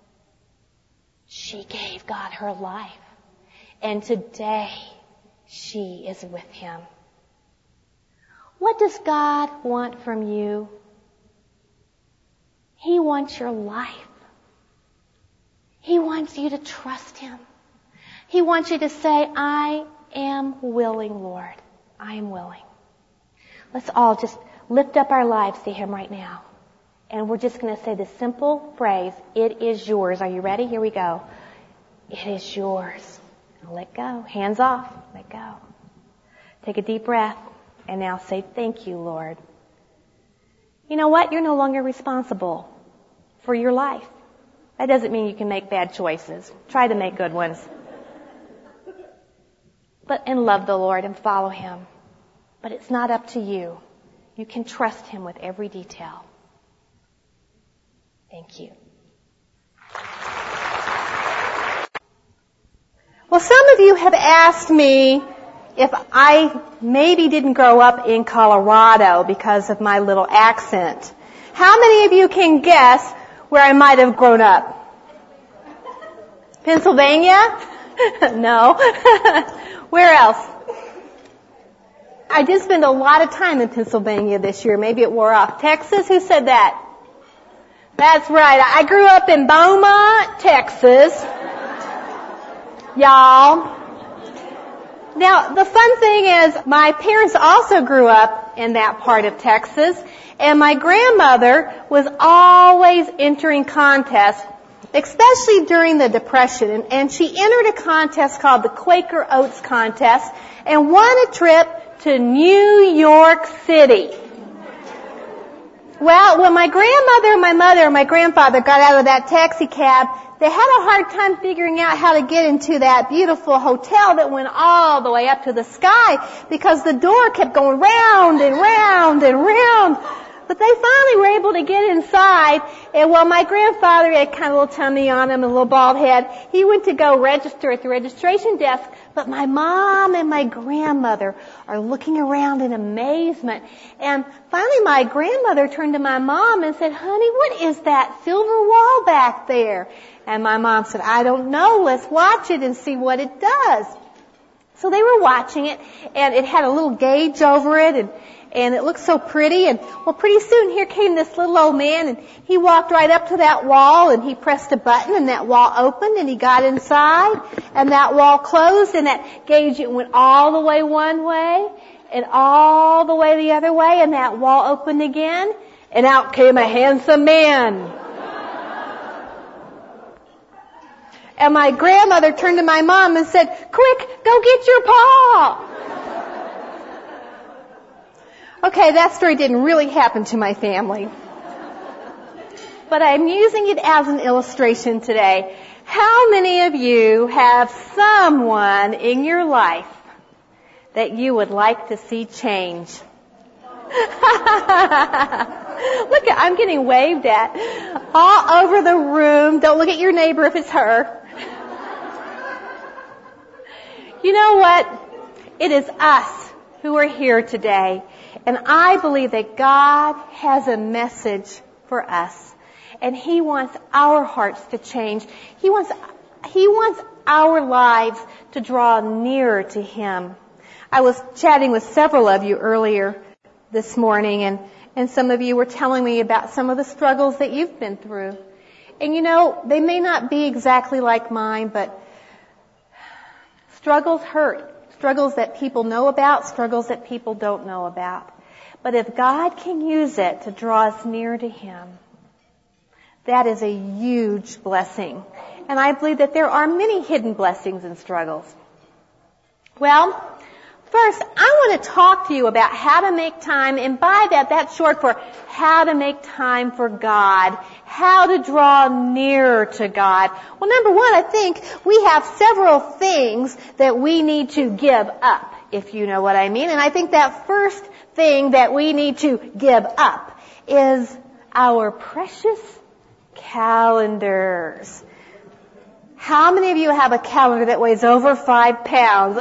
She gave God her life. And today, she is with Him. What does God want from you? He wants your life. He wants you to trust Him. He wants you to say, "I am willing, Lord. I am willing." Let's all just lift up our lives to Him right now. And we're just going to say this simple phrase, "It is yours." Are you ready? Here we go. It is yours. Now let go. Hands off. Let go. Take a deep breath. And now say, "Thank you, Lord." You know what? You're no longer responsible for your life. That doesn't mean you can make bad choices. Try to make good ones. And love the Lord and follow Him. But it's not up to you. You can trust Him with every detail. Thank you. Well, some of you have asked me if I maybe didn't grow up in Colorado because of my little accent. How many of you can guess where I might have grown up? Pennsylvania? No. Where else? I did spend a lot of time in Pennsylvania this year. Maybe it wore off. Texas? Who said that? That's right. I grew up in Beaumont, Texas. Y'all. Now, the fun thing is my parents also grew up in that part of Texas, and my grandmother was always entering contests, especially during the Depression, and she entered a contest called the Quaker Oats Contest and won a trip to New York City. Well, when my grandmother, my mother, and my grandfather got out of that taxi cab, they had a hard time figuring out how to get into that beautiful hotel that went all the way up to the sky because the door kept going round and round and round. But they finally were able to get inside, and while my grandfather had kind of a little tummy on him and a little bald head, he went to go register at the registration desk, but my mom and my grandmother are looking around in amazement. And finally my grandmother turned to my mom and said, "Honey, what is that silver wall back there?" And my mom said, "I don't know. Let's watch it and see what it does." So they were watching it, and it had a little gauge over it, and it looked so pretty. And well, pretty soon here came this little old man, and he walked right up to that wall, and he pressed a button, and that wall opened, and he got inside, and that wall closed, and that gauge, it went all the way one way, and all the way the other way, and that wall opened again, and out came a handsome man. And my grandmother turned to my mom and said, quick, go get your paw. Okay, that story didn't really happen to my family. But I'm using it as an illustration today. How many of you have someone in your life that you would like to see change? Look, I'm getting waved at all over the room. Don't look at your neighbor if it's her. You know what? It is us who are here today. And I believe that God has a message for us. And He wants our hearts to change. He wants our lives to draw nearer to Him. I was chatting with several of you earlier this morning, and some of you were telling me about some of the struggles that you've been through. And you know, they may not be exactly like mine, but struggles hurt. Struggles that people know about, struggles that people don't know about. But if God can use it to draw us near to Him, that is a huge blessing. And I believe that there are many hidden blessings in struggles. Well, first, I want to talk to you about how to make time, and by that, that's short for how to make time for God, how to draw nearer to God. Well, number one, I think we have several things that we need to give up, if you know what I mean. And I think that first thing that we need to give up is our precious calendars. How many of you have a calendar that weighs over 5 pounds?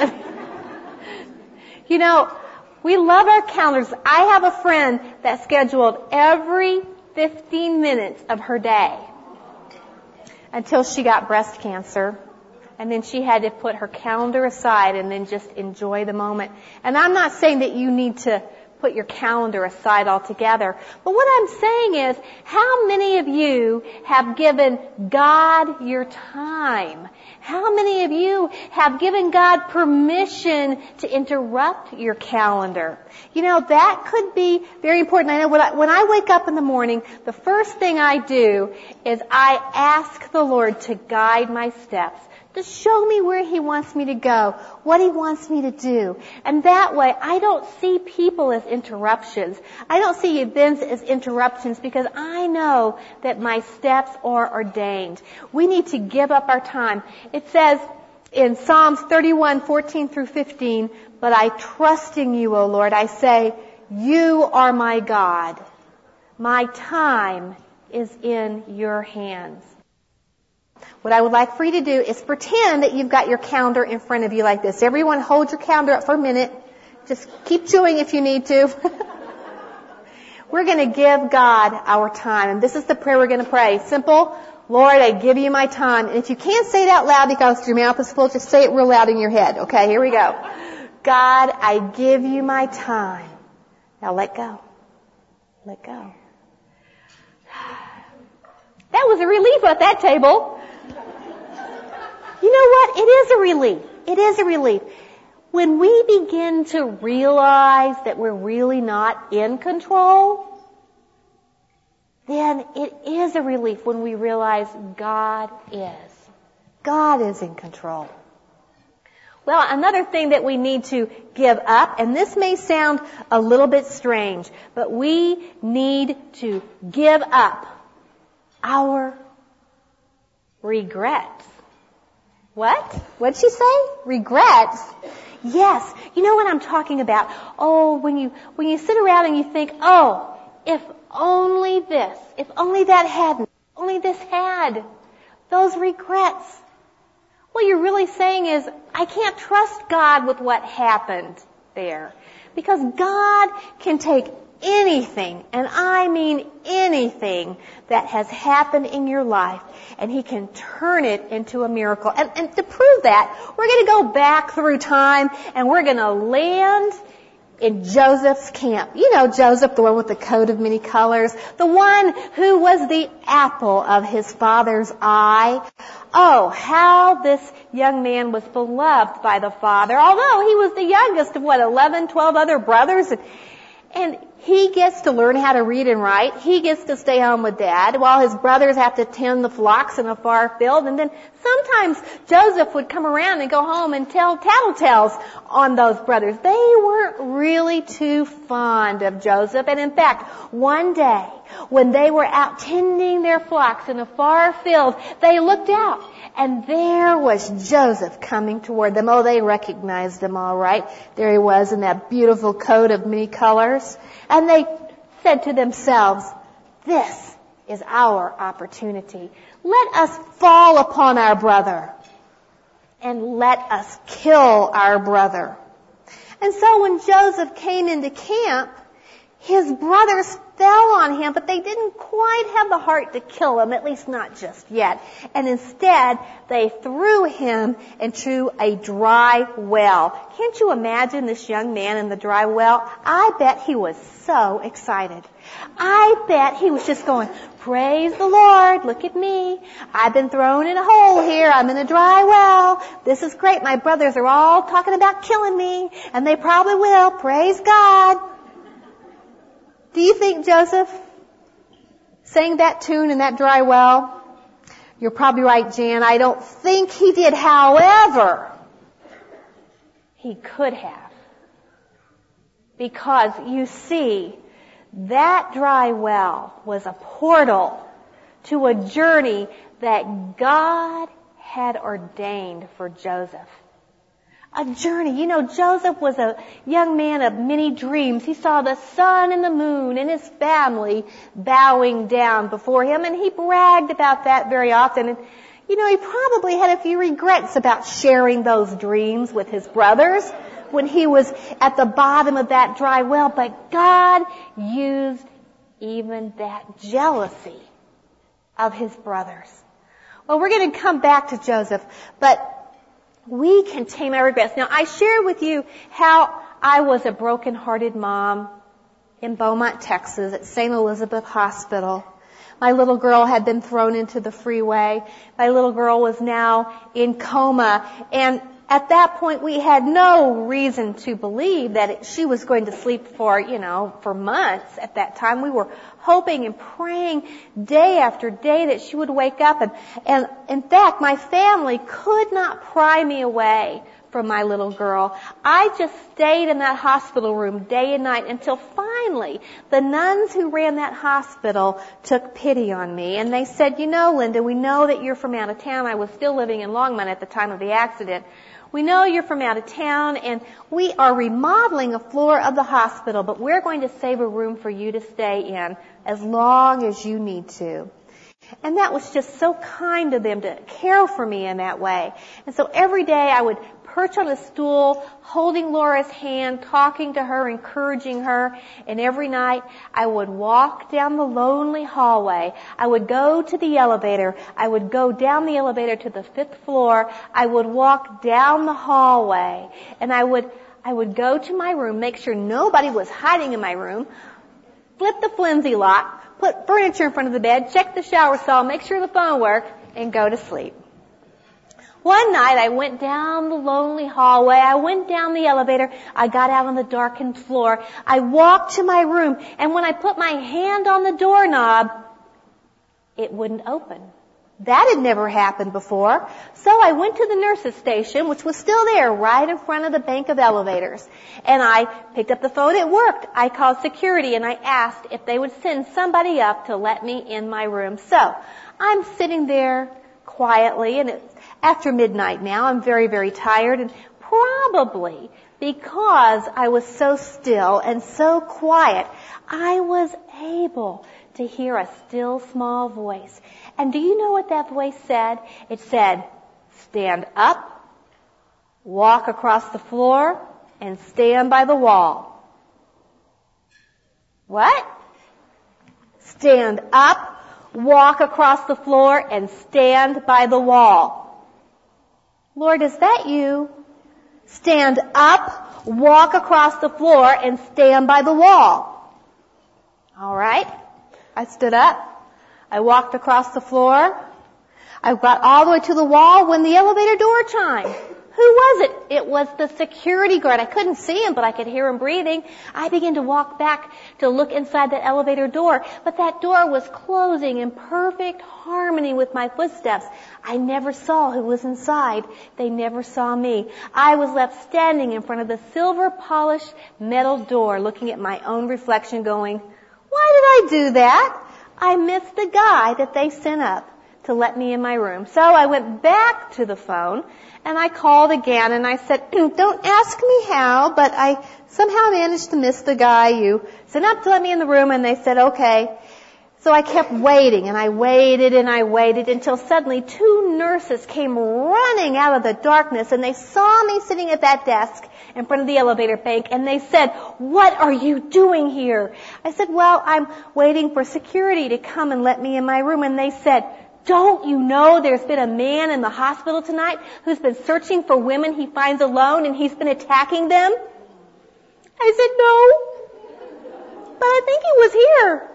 You know, we love our calendars. I have a friend that scheduled every 15 minutes of her day until she got breast cancer. And then she had to put her calendar aside and then just enjoy the moment. And I'm not saying that you need to put your calendar aside altogether. But what I'm saying is, how many of you have given God your time? How many of you have given God permission to interrupt your calendar? You know, that could be very important. I know when I wake up in the morning, the first thing I do is I ask the Lord to guide my steps, to show me where He wants me to go, what He wants me to do. And that way, I don't see people as interruptions. I don't see events as interruptions because I know that my steps are ordained. We need to give up our time. It says in Psalms 31:14 through 15, "But I trust in You, O Lord. I say, You are my God. My time is in Your hands." What I would like for you to do is pretend that you've got your calendar in front of you like this. Everyone hold your calendar up for a minute. Just keep chewing if you need to. We're going to give God our time. And this is the prayer we're going to pray. Simple. Lord, I give You my time. And if you can't say it out loud because your mouth is full, just say it real loud in your head. Okay, here we go. God, I give You my time. Now let go. Let go. That was a relief at that table. You know what? It is a relief. It is a relief. When we begin to realize that we're really not in control, then it is a relief when we realize God is. God is in control. Well, another thing that we need to give up, and this may sound a little bit strange, but we need to give up our regrets. What? What'd she say? Regrets? Yes. You know what I'm talking about? Oh, when you sit around and you think, oh, if only this, if only that hadn't, only this had, those regrets. What you're really saying is, I can't trust God with what happened there. Because God can take anything, and I mean anything that has happened in your life, and He can turn it into a miracle. And to prove that, we're going to go back through time, and we're going to land in Joseph's camp. You know Joseph, the one with the coat of many colors, the one who was the apple of his father's eye. Oh, how this young man was beloved by the father, although he was the youngest of 11, 12 other brothers. And He gets to learn how to read and write. He gets to stay home with Dad while his brothers have to tend the flocks in a far field. And then sometimes Joseph would come around and go home and tell tattletales on those brothers. They weren't really too fond of Joseph. And in fact, one day when they were out tending their flocks in a far field, they looked out and there was Joseph coming toward them. Oh, they recognized him all right. There he was in that beautiful coat of many colors. And they said to themselves, this is our opportunity. Let us fall upon our brother and let us kill our brother. And so when Joseph came into camp, his brothers fell on him, but they didn't quite have the heart to kill him, at least not just yet. And instead, they threw him into a dry well. Can't you imagine this young man in the dry well? I bet he was so excited. I bet he was just going, praise the Lord, look at me. I've been thrown in a hole here. I'm in a dry well. This is great. My brothers are all talking about killing me, and they probably will. Praise God. Do you think Joseph sang that tune in that dry well? You're probably right, Jan. I don't think he did. However, he could have. Because, you see, that dry well was a portal to a journey that God had ordained for Joseph. A journey. You know, Joseph was a young man of many dreams. He saw the sun and the moon and his family bowing down before him, and he bragged about that very often. And, you know, he probably had a few regrets about sharing those dreams with his brothers when he was at the bottom of that dry well. But God used even that jealousy of his brothers. Well, we're going to come back to Joseph, but we can tame our regrets. Now, I shared with you how I was a broken-hearted mom in Beaumont, Texas at St. Elizabeth Hospital. My little girl had been thrown into the freeway. My little girl was now in coma. And at that point, we had no reason to believe that she was going to sleep for months at that time. We were hoping and praying day after day that she would wake up. And in fact, my family could not pry me away from my little girl. I just stayed in that hospital room day and night until finally the nuns who ran that hospital took pity on me. And they said, you know, Linda, we know that you're from out of town. I was still living in Longmont at the time of the accident. We know you're from out of town, and we are remodeling a floor of the hospital, but we're going to save a room for you to stay in as long as you need to. And that was just so kind of them to care for me in that way. And so every day I would perch on a stool, holding Laura's hand, talking to her, encouraging her. And every night I would walk down the lonely hallway. I would go to the elevator. I would go down the elevator to the 5th floor. I would walk down the hallway. And I would go to my room, make sure nobody was hiding in my room, flip the flimsy lock, put furniture in front of the bed, check the shower stall, make sure the phone worked, and go to sleep. One night I went down the lonely hallway, I went down the elevator, I got out on the darkened floor, I walked to my room, and when I put my hand on the doorknob, it wouldn't open. That had never happened before. So I went to the nurse's station, which was still there, right in front of the bank of elevators. And I picked up the phone. It worked. I called security and I asked if they would send somebody up to let me in my room. So I'm sitting there quietly, and it's after midnight now. I'm very, very tired, and probably because I was so still and so quiet, I was able to hear a still small voice. And do you know what that voice said? It said, stand up, walk across the floor, and stand by the wall. What? Stand up, walk across the floor, and stand by the wall. Lord, is that you? Stand up, walk across the floor, and stand by the wall. All right. I stood up. I walked across the floor. I got all the way to the wall when the elevator door chimed. Who was it? It was the security guard. I couldn't see him, but I could hear him breathing. I began to walk back to look inside that elevator door, but that door was closing in perfect harmony with my footsteps. I never saw who was inside. They never saw me. I was left standing in front of the silver-polished metal door, looking at my own reflection, going, why did I do that? I missed the guy that they sent up to let me in my room. So I went back to the phone and I called again and I said, don't ask me how, but I somehow managed to miss the guy you sent up to let me in the room, and they said, okay. So I kept waiting and I waited and I waited until suddenly 2 nurses came running out of the darkness and they saw me sitting at that desk in front of the elevator bank, and they said, what are you doing here? I said, well, I'm waiting for security to come and let me in my room. And they said, don't you know there's been a man in the hospital tonight who's been searching for women he finds alone and he's been attacking them? I said, no, but I think he was here.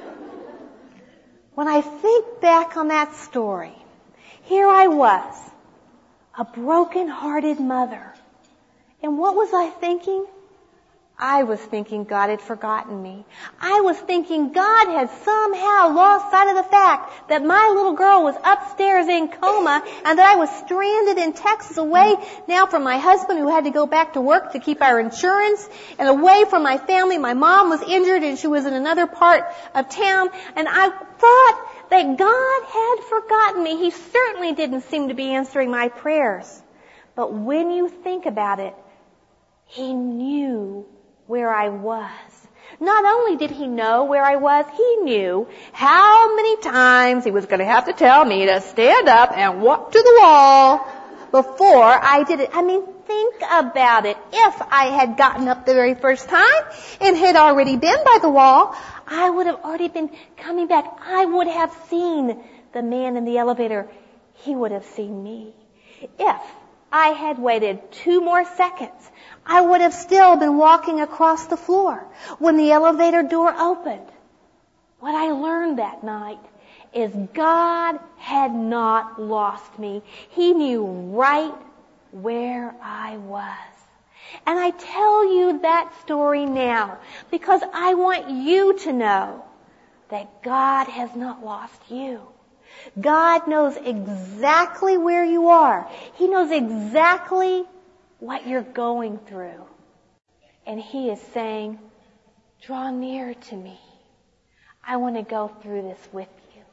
When I think back on that story, here I was, a broken-hearted mother. And what was I thinking? I was thinking God had forgotten me. I was thinking God had somehow lost sight of the fact that my little girl was upstairs in coma and that I was stranded in Texas, away now from my husband who had to go back to work to keep our insurance, and away from my family. My mom was injured and she was in another part of town, and I thought that God had forgotten me. He certainly didn't seem to be answering my prayers. But when you think about it, He knew where I was. Not only did He know where I was, He knew how many times He was going to have to tell me to stand up and walk to the wall before I did it. I mean, think about it. If I had gotten up the very first time and had already been by the wall, I would have already been coming back. I would have seen the man in the elevator. He would have seen me. If I had waited 2 more seconds, I would have still been walking across the floor when the elevator door opened. What I learned that night is God had not lost me. He knew right where I was. And I tell you that story now because I want you to know that God has not lost you. God knows exactly where you are. He knows exactly what you're going through. And He is saying, draw near to me. I want to go through this with you.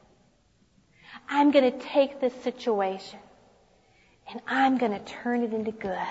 I'm going to take this situation and I'm going to turn it into good.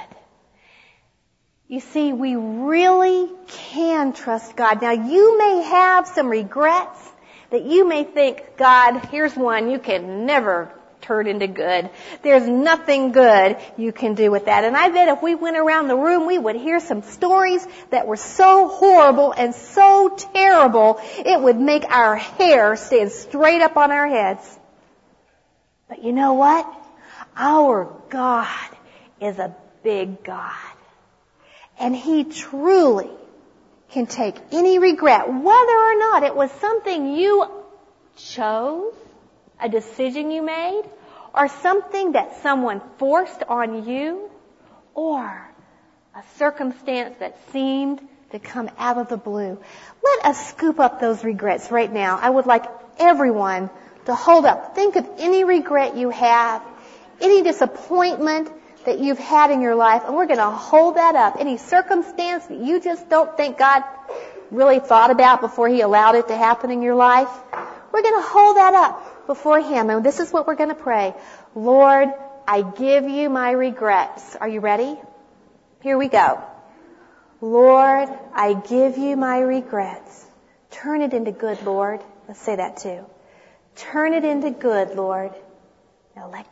You see, we really can trust God. Now, you may have some regrets that you may think, God, here's one you can never turn into good. There's nothing good you can do with that. And I bet if we went around the room, we would hear some stories that were so horrible and so terrible, it would make our hair stand straight up on our heads. But you know what? Our God is a big God. And He truly can take any regret, whether or not it was something you chose, a decision you made, or something that someone forced on you, or a circumstance that seemed to come out of the blue. Let us scoop up those regrets right now. I would like everyone to hold up. Think of any regret you have, any disappointment that you've had in your life, and we're going to hold that up. Any circumstance that you just don't think God really thought about before He allowed it to happen in your life, we're going to hold that up before Him. And this is what we're going to pray. Lord, I give you my regrets. Are you ready? Here we go. Lord, I give you my regrets. Turn it into good, Lord. Let's say that too. Turn it into good, Lord. Now let go.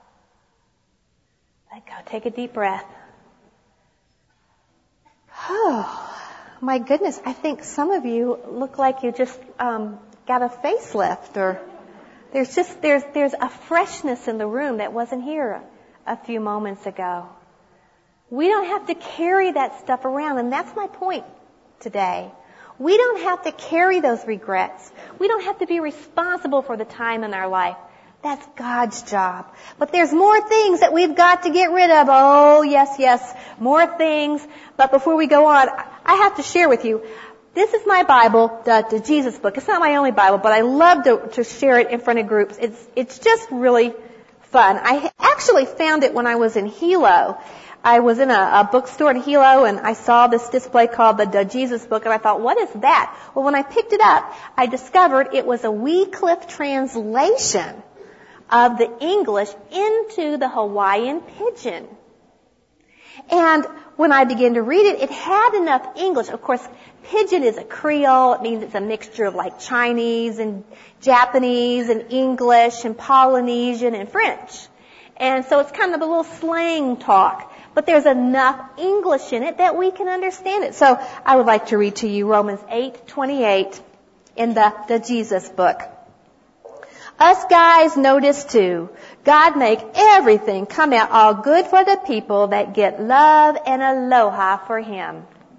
Let go. Take a deep breath. Oh, my goodness. I think some of you look like you just got a facelift, or there's a freshness in the room that wasn't here a few moments ago. We don't have to carry that stuff around, and that's my point today. We don't have to carry those regrets. We don't have to be responsible for the time in our life That's God's job. But there's more things that we've got to get rid of. Oh, yes, yes, more things. But before we go on, I have to share with you, this is my Bible, the Jesus book. It's not my only Bible, but I love to share it in front of groups. It's just really fun. I actually found it when I was in Hilo. I was in a bookstore in Hilo, and I saw this display called the Jesus book, and I thought, what is that? Well, when I picked it up, I discovered it was a Wycliffe translation of the English into the Hawaiian Pidgin. And when I began to read it, it had enough English. Of course, Pidgin is a Creole. It means it's a mixture of like Chinese and Japanese and English and Polynesian and French. And so it's kind of a little slang talk. But there's enough English in it that we can understand it. So I would like to read to you Romans 8:28 in the Jesus book. Us guys know this too. God make everything come out all good for the people that get love and aloha for Him.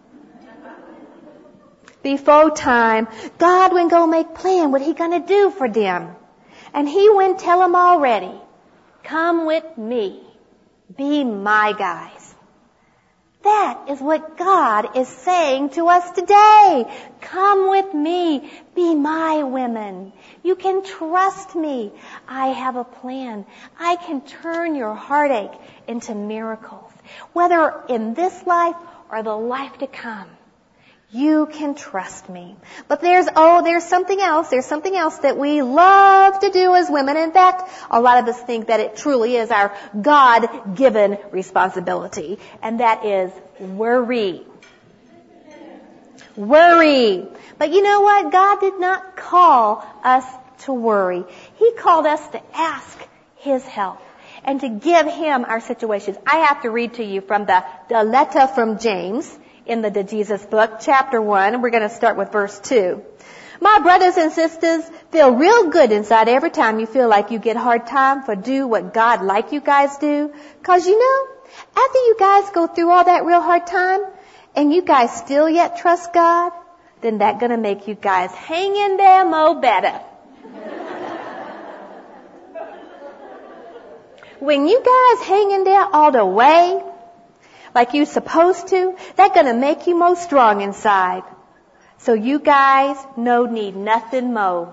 Before time, God wouldn't go make plan what He gonna do for them. And He wouldn't tell them already, come with me. Be my guys. That is what God is saying to us today. Come with me. Be my women. You can trust me. I have a plan. I can turn your heartache into miracles. Whether in this life or the life to come, you can trust me. But there's something else. There's something else that we love to do as women. In fact, a lot of us think that it truly is our God-given responsibility. And that is worry. Worry. But you know what? God did not call us to worry. He called us to ask His help and to give Him our situations. I have to read to you from the letter from James in the Jesus book, chapter 1. We're going to start with verse 2. My brothers and sisters, feel real good inside every time you feel like you get hard time for do what God like you guys do. 'Cause you know, after you guys go through all that real hard time and you guys still yet trust God, then that's going to make you guys hang in there more better. When you guys hang in there all the way, like you're supposed to, that's going to make you more strong inside. So you guys no need nothing more.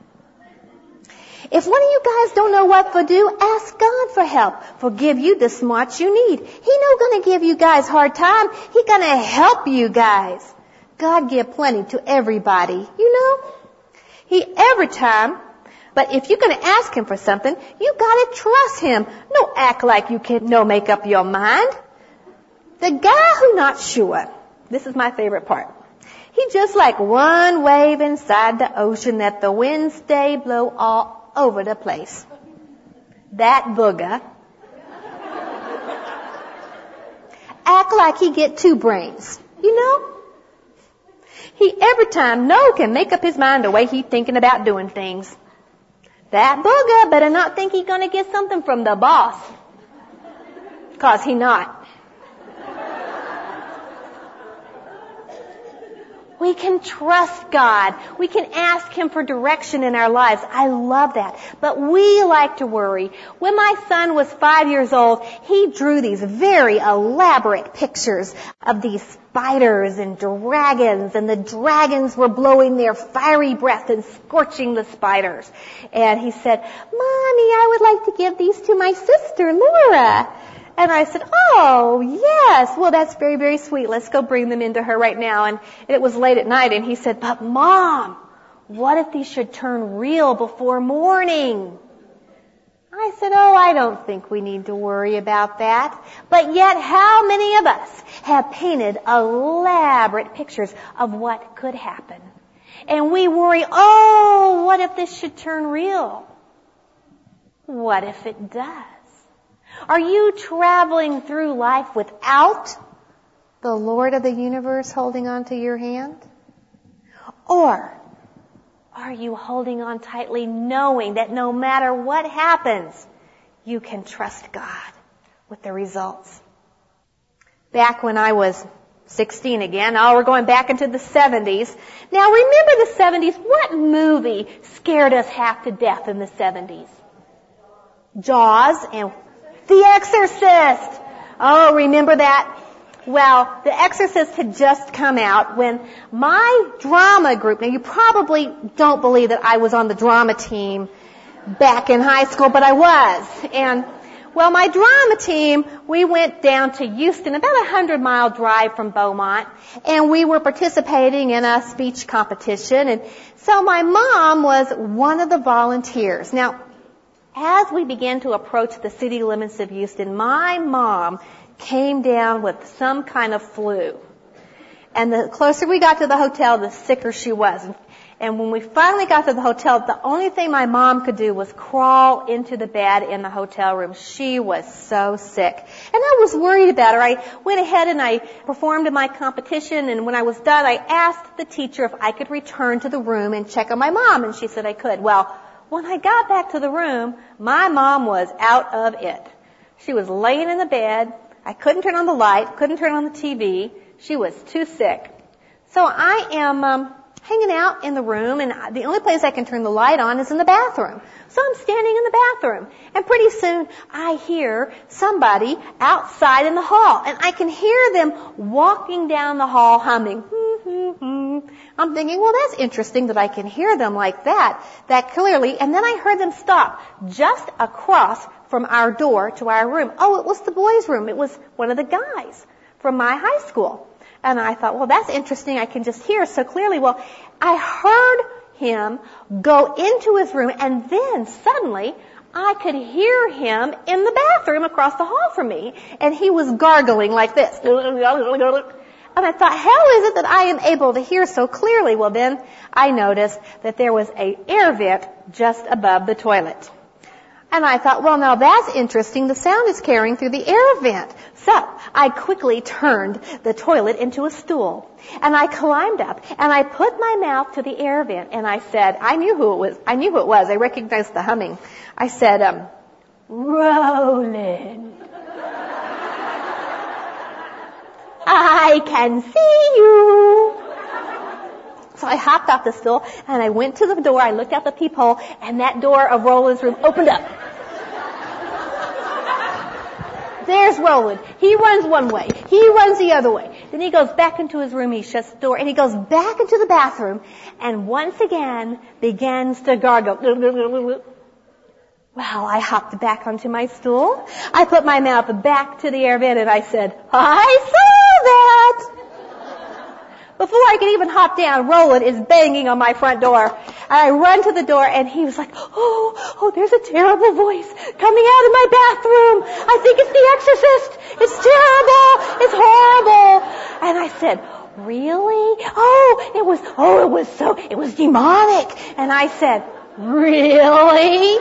If one of you guys don't know what to do, ask God for help. For give you the smarts you need. He not going to give you guys hard time. He going to help you guys. God give plenty to everybody, you know. He every time. But if you're going to ask Him for something, you got to trust Him. No act like you can no make up your mind. The guy who not sure, this is my favorite part. He just like one wave inside the ocean that the winds stay blow all over the place. That booger act like he get two brains, you know? He every time can make up his mind the way he thinking about doing things. That booger better not think he gonna get something from the boss. 'Cause he not. We can trust God. We can ask Him for direction in our lives. I love that. But we like to worry. When my son was 5 years old, he drew these very elaborate pictures of these spiders and dragons, and the dragons were blowing their fiery breath and scorching the spiders. And he said, Mommy, I would like to give these to my sister, Laura. And I said, oh, yes. Well, that's very, very sweet. Let's go bring them into her right now. And it was late at night, and he said, but Mom, what if these should turn real before morning? I said, oh, I don't think we need to worry about that. But yet, how many of us have painted elaborate pictures of what could happen? And we worry, oh, what if this should turn real? What if it does? Are you traveling through life without the Lord of the universe holding on to your hand? Or are you holding on tightly knowing that no matter what happens, you can trust God with the results? Back when I was 16 again, we're going back into the 70s. Now remember the 70s? What movie scared us half to death in the 70s? Jaws and The Exorcist. Oh, remember that? Well, The Exorcist had just come out when my drama group, now you probably don't believe that I was on the drama team back in high school, but I was. And, well, my drama team, we went down to Houston, about a 100-mile drive from Beaumont, and we were participating in a speech competition. And so my mom was one of the volunteers. Now, as we began to approach the city limits of Houston, my mom came down with some kind of flu. And the closer we got to the hotel, the sicker she was. And when we finally got to the hotel, the only thing my mom could do was crawl into the bed in the hotel room. She was so sick. And I was worried about her. I went ahead and I performed in my competition, and when I was done, I asked the teacher if I could return to the room and check on my mom, and she said I could. Well, when I got back to the room, my mom was out of it. She was laying in the bed. I couldn't turn on the light, couldn't turn on the TV. She was too sick. So I am hanging out in the room, and the only place I can turn the light on is in the bathroom. So I'm standing in the bathroom, and pretty soon I hear somebody outside in the hall, and I can hear them walking down the hall humming. I'm thinking, well, that's interesting that I can hear them like that clearly. And then I heard them stop just across from our door to our room. Oh, it was the boys' room. It was one of the guys from my high school. And I thought, well, that's interesting. I can just hear so clearly. Well, I heard him go into his room, and then suddenly I could hear him in the bathroom across the hall from me, and he was gargling like this. And I thought, how is it that I am able to hear so clearly? Well, then I noticed that there was an air vent just above the toilet. And I thought, well, now that's interesting. The sound is carrying through the air vent. So I quickly turned the toilet into a stool. And I climbed up, and I put my mouth to the air vent, and I said, I knew who it was. I recognized the humming. I said, Roland, I can see you. So I hopped off the stool, and I went to the door. I looked out the peephole, and that door of Roland's room opened up. There's Roland. He runs one way. He runs the other way. Then he goes back into his room. He shuts the door, and he goes back into the bathroom, and once again begins to gargle. Well, I hopped back onto my stool. I put my mouth back to the air vent, and I said, I saw that. Before I could even hop down, Roland is banging on my front door. And I run to the door, and he was like, oh, there's a terrible voice coming out of my bathroom. I think it's The Exorcist. It's terrible. It's horrible. And I said, really? It was demonic. And I said, really?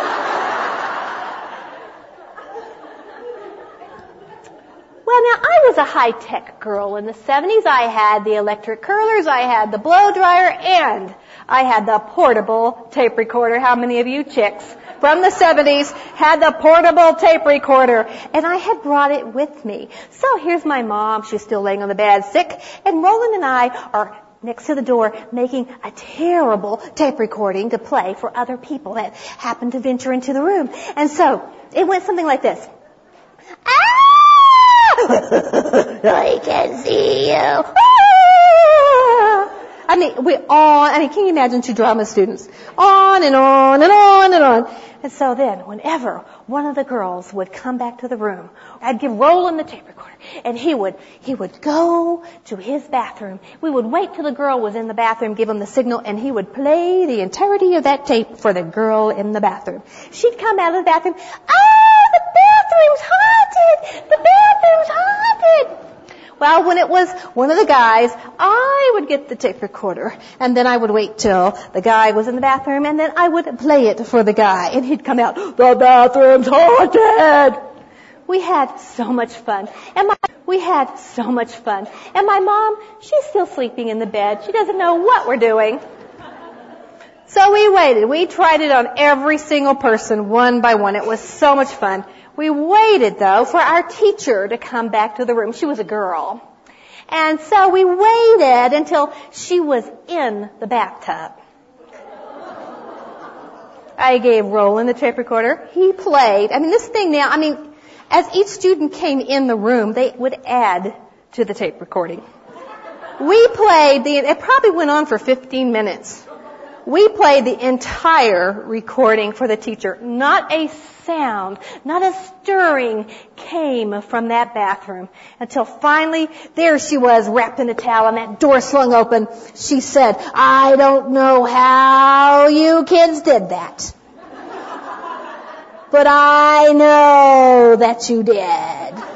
Well, now, I was a high-tech girl in the 70s. I had the electric curlers, I had the blow dryer, and I had the portable tape recorder. How many of you chicks from the 70s had the portable tape recorder? And I had brought it with me. So here's my mom. She's still laying on the bed sick. And Roland and I are next to the door making a terrible tape recording to play for other people that happen to venture into the room. And so it went something like this. I can see you. Can you imagine two drama students? On and on and on and on. And so then, whenever one of the girls would come back to the room, I'd give Roland the tape recorder, and he would go to his bathroom. We would wait till the girl was in the bathroom, give him the signal, and he would play the entirety of that tape for the girl in the bathroom. She'd come out of the bathroom. The bathroom's haunted! The bathroom's haunted! Well, when it was one of the guys, I would get the tape recorder, and then I would wait till the guy was in the bathroom, and then I would play it for the guy, and he'd come out, the bathroom's haunted! We had so much fun. And my mom, she's still sleeping in the bed. She doesn't know what we're doing. So we waited. We tried it on every single person, one by one. It was so much fun. We waited, though, for our teacher to come back to the room. She was a girl. And so we waited until she was in the bathtub. I gave Roland the tape recorder. He played. This thing now, as each student came in the room, they would add to the tape recording. We played it probably went on for 15 minutes. We played the entire recording for the teacher. Not a sound, not a stirring came from that bathroom until finally there she was wrapped in a towel and that door swung open. She said, "I don't know how you kids did that, but I know that you did."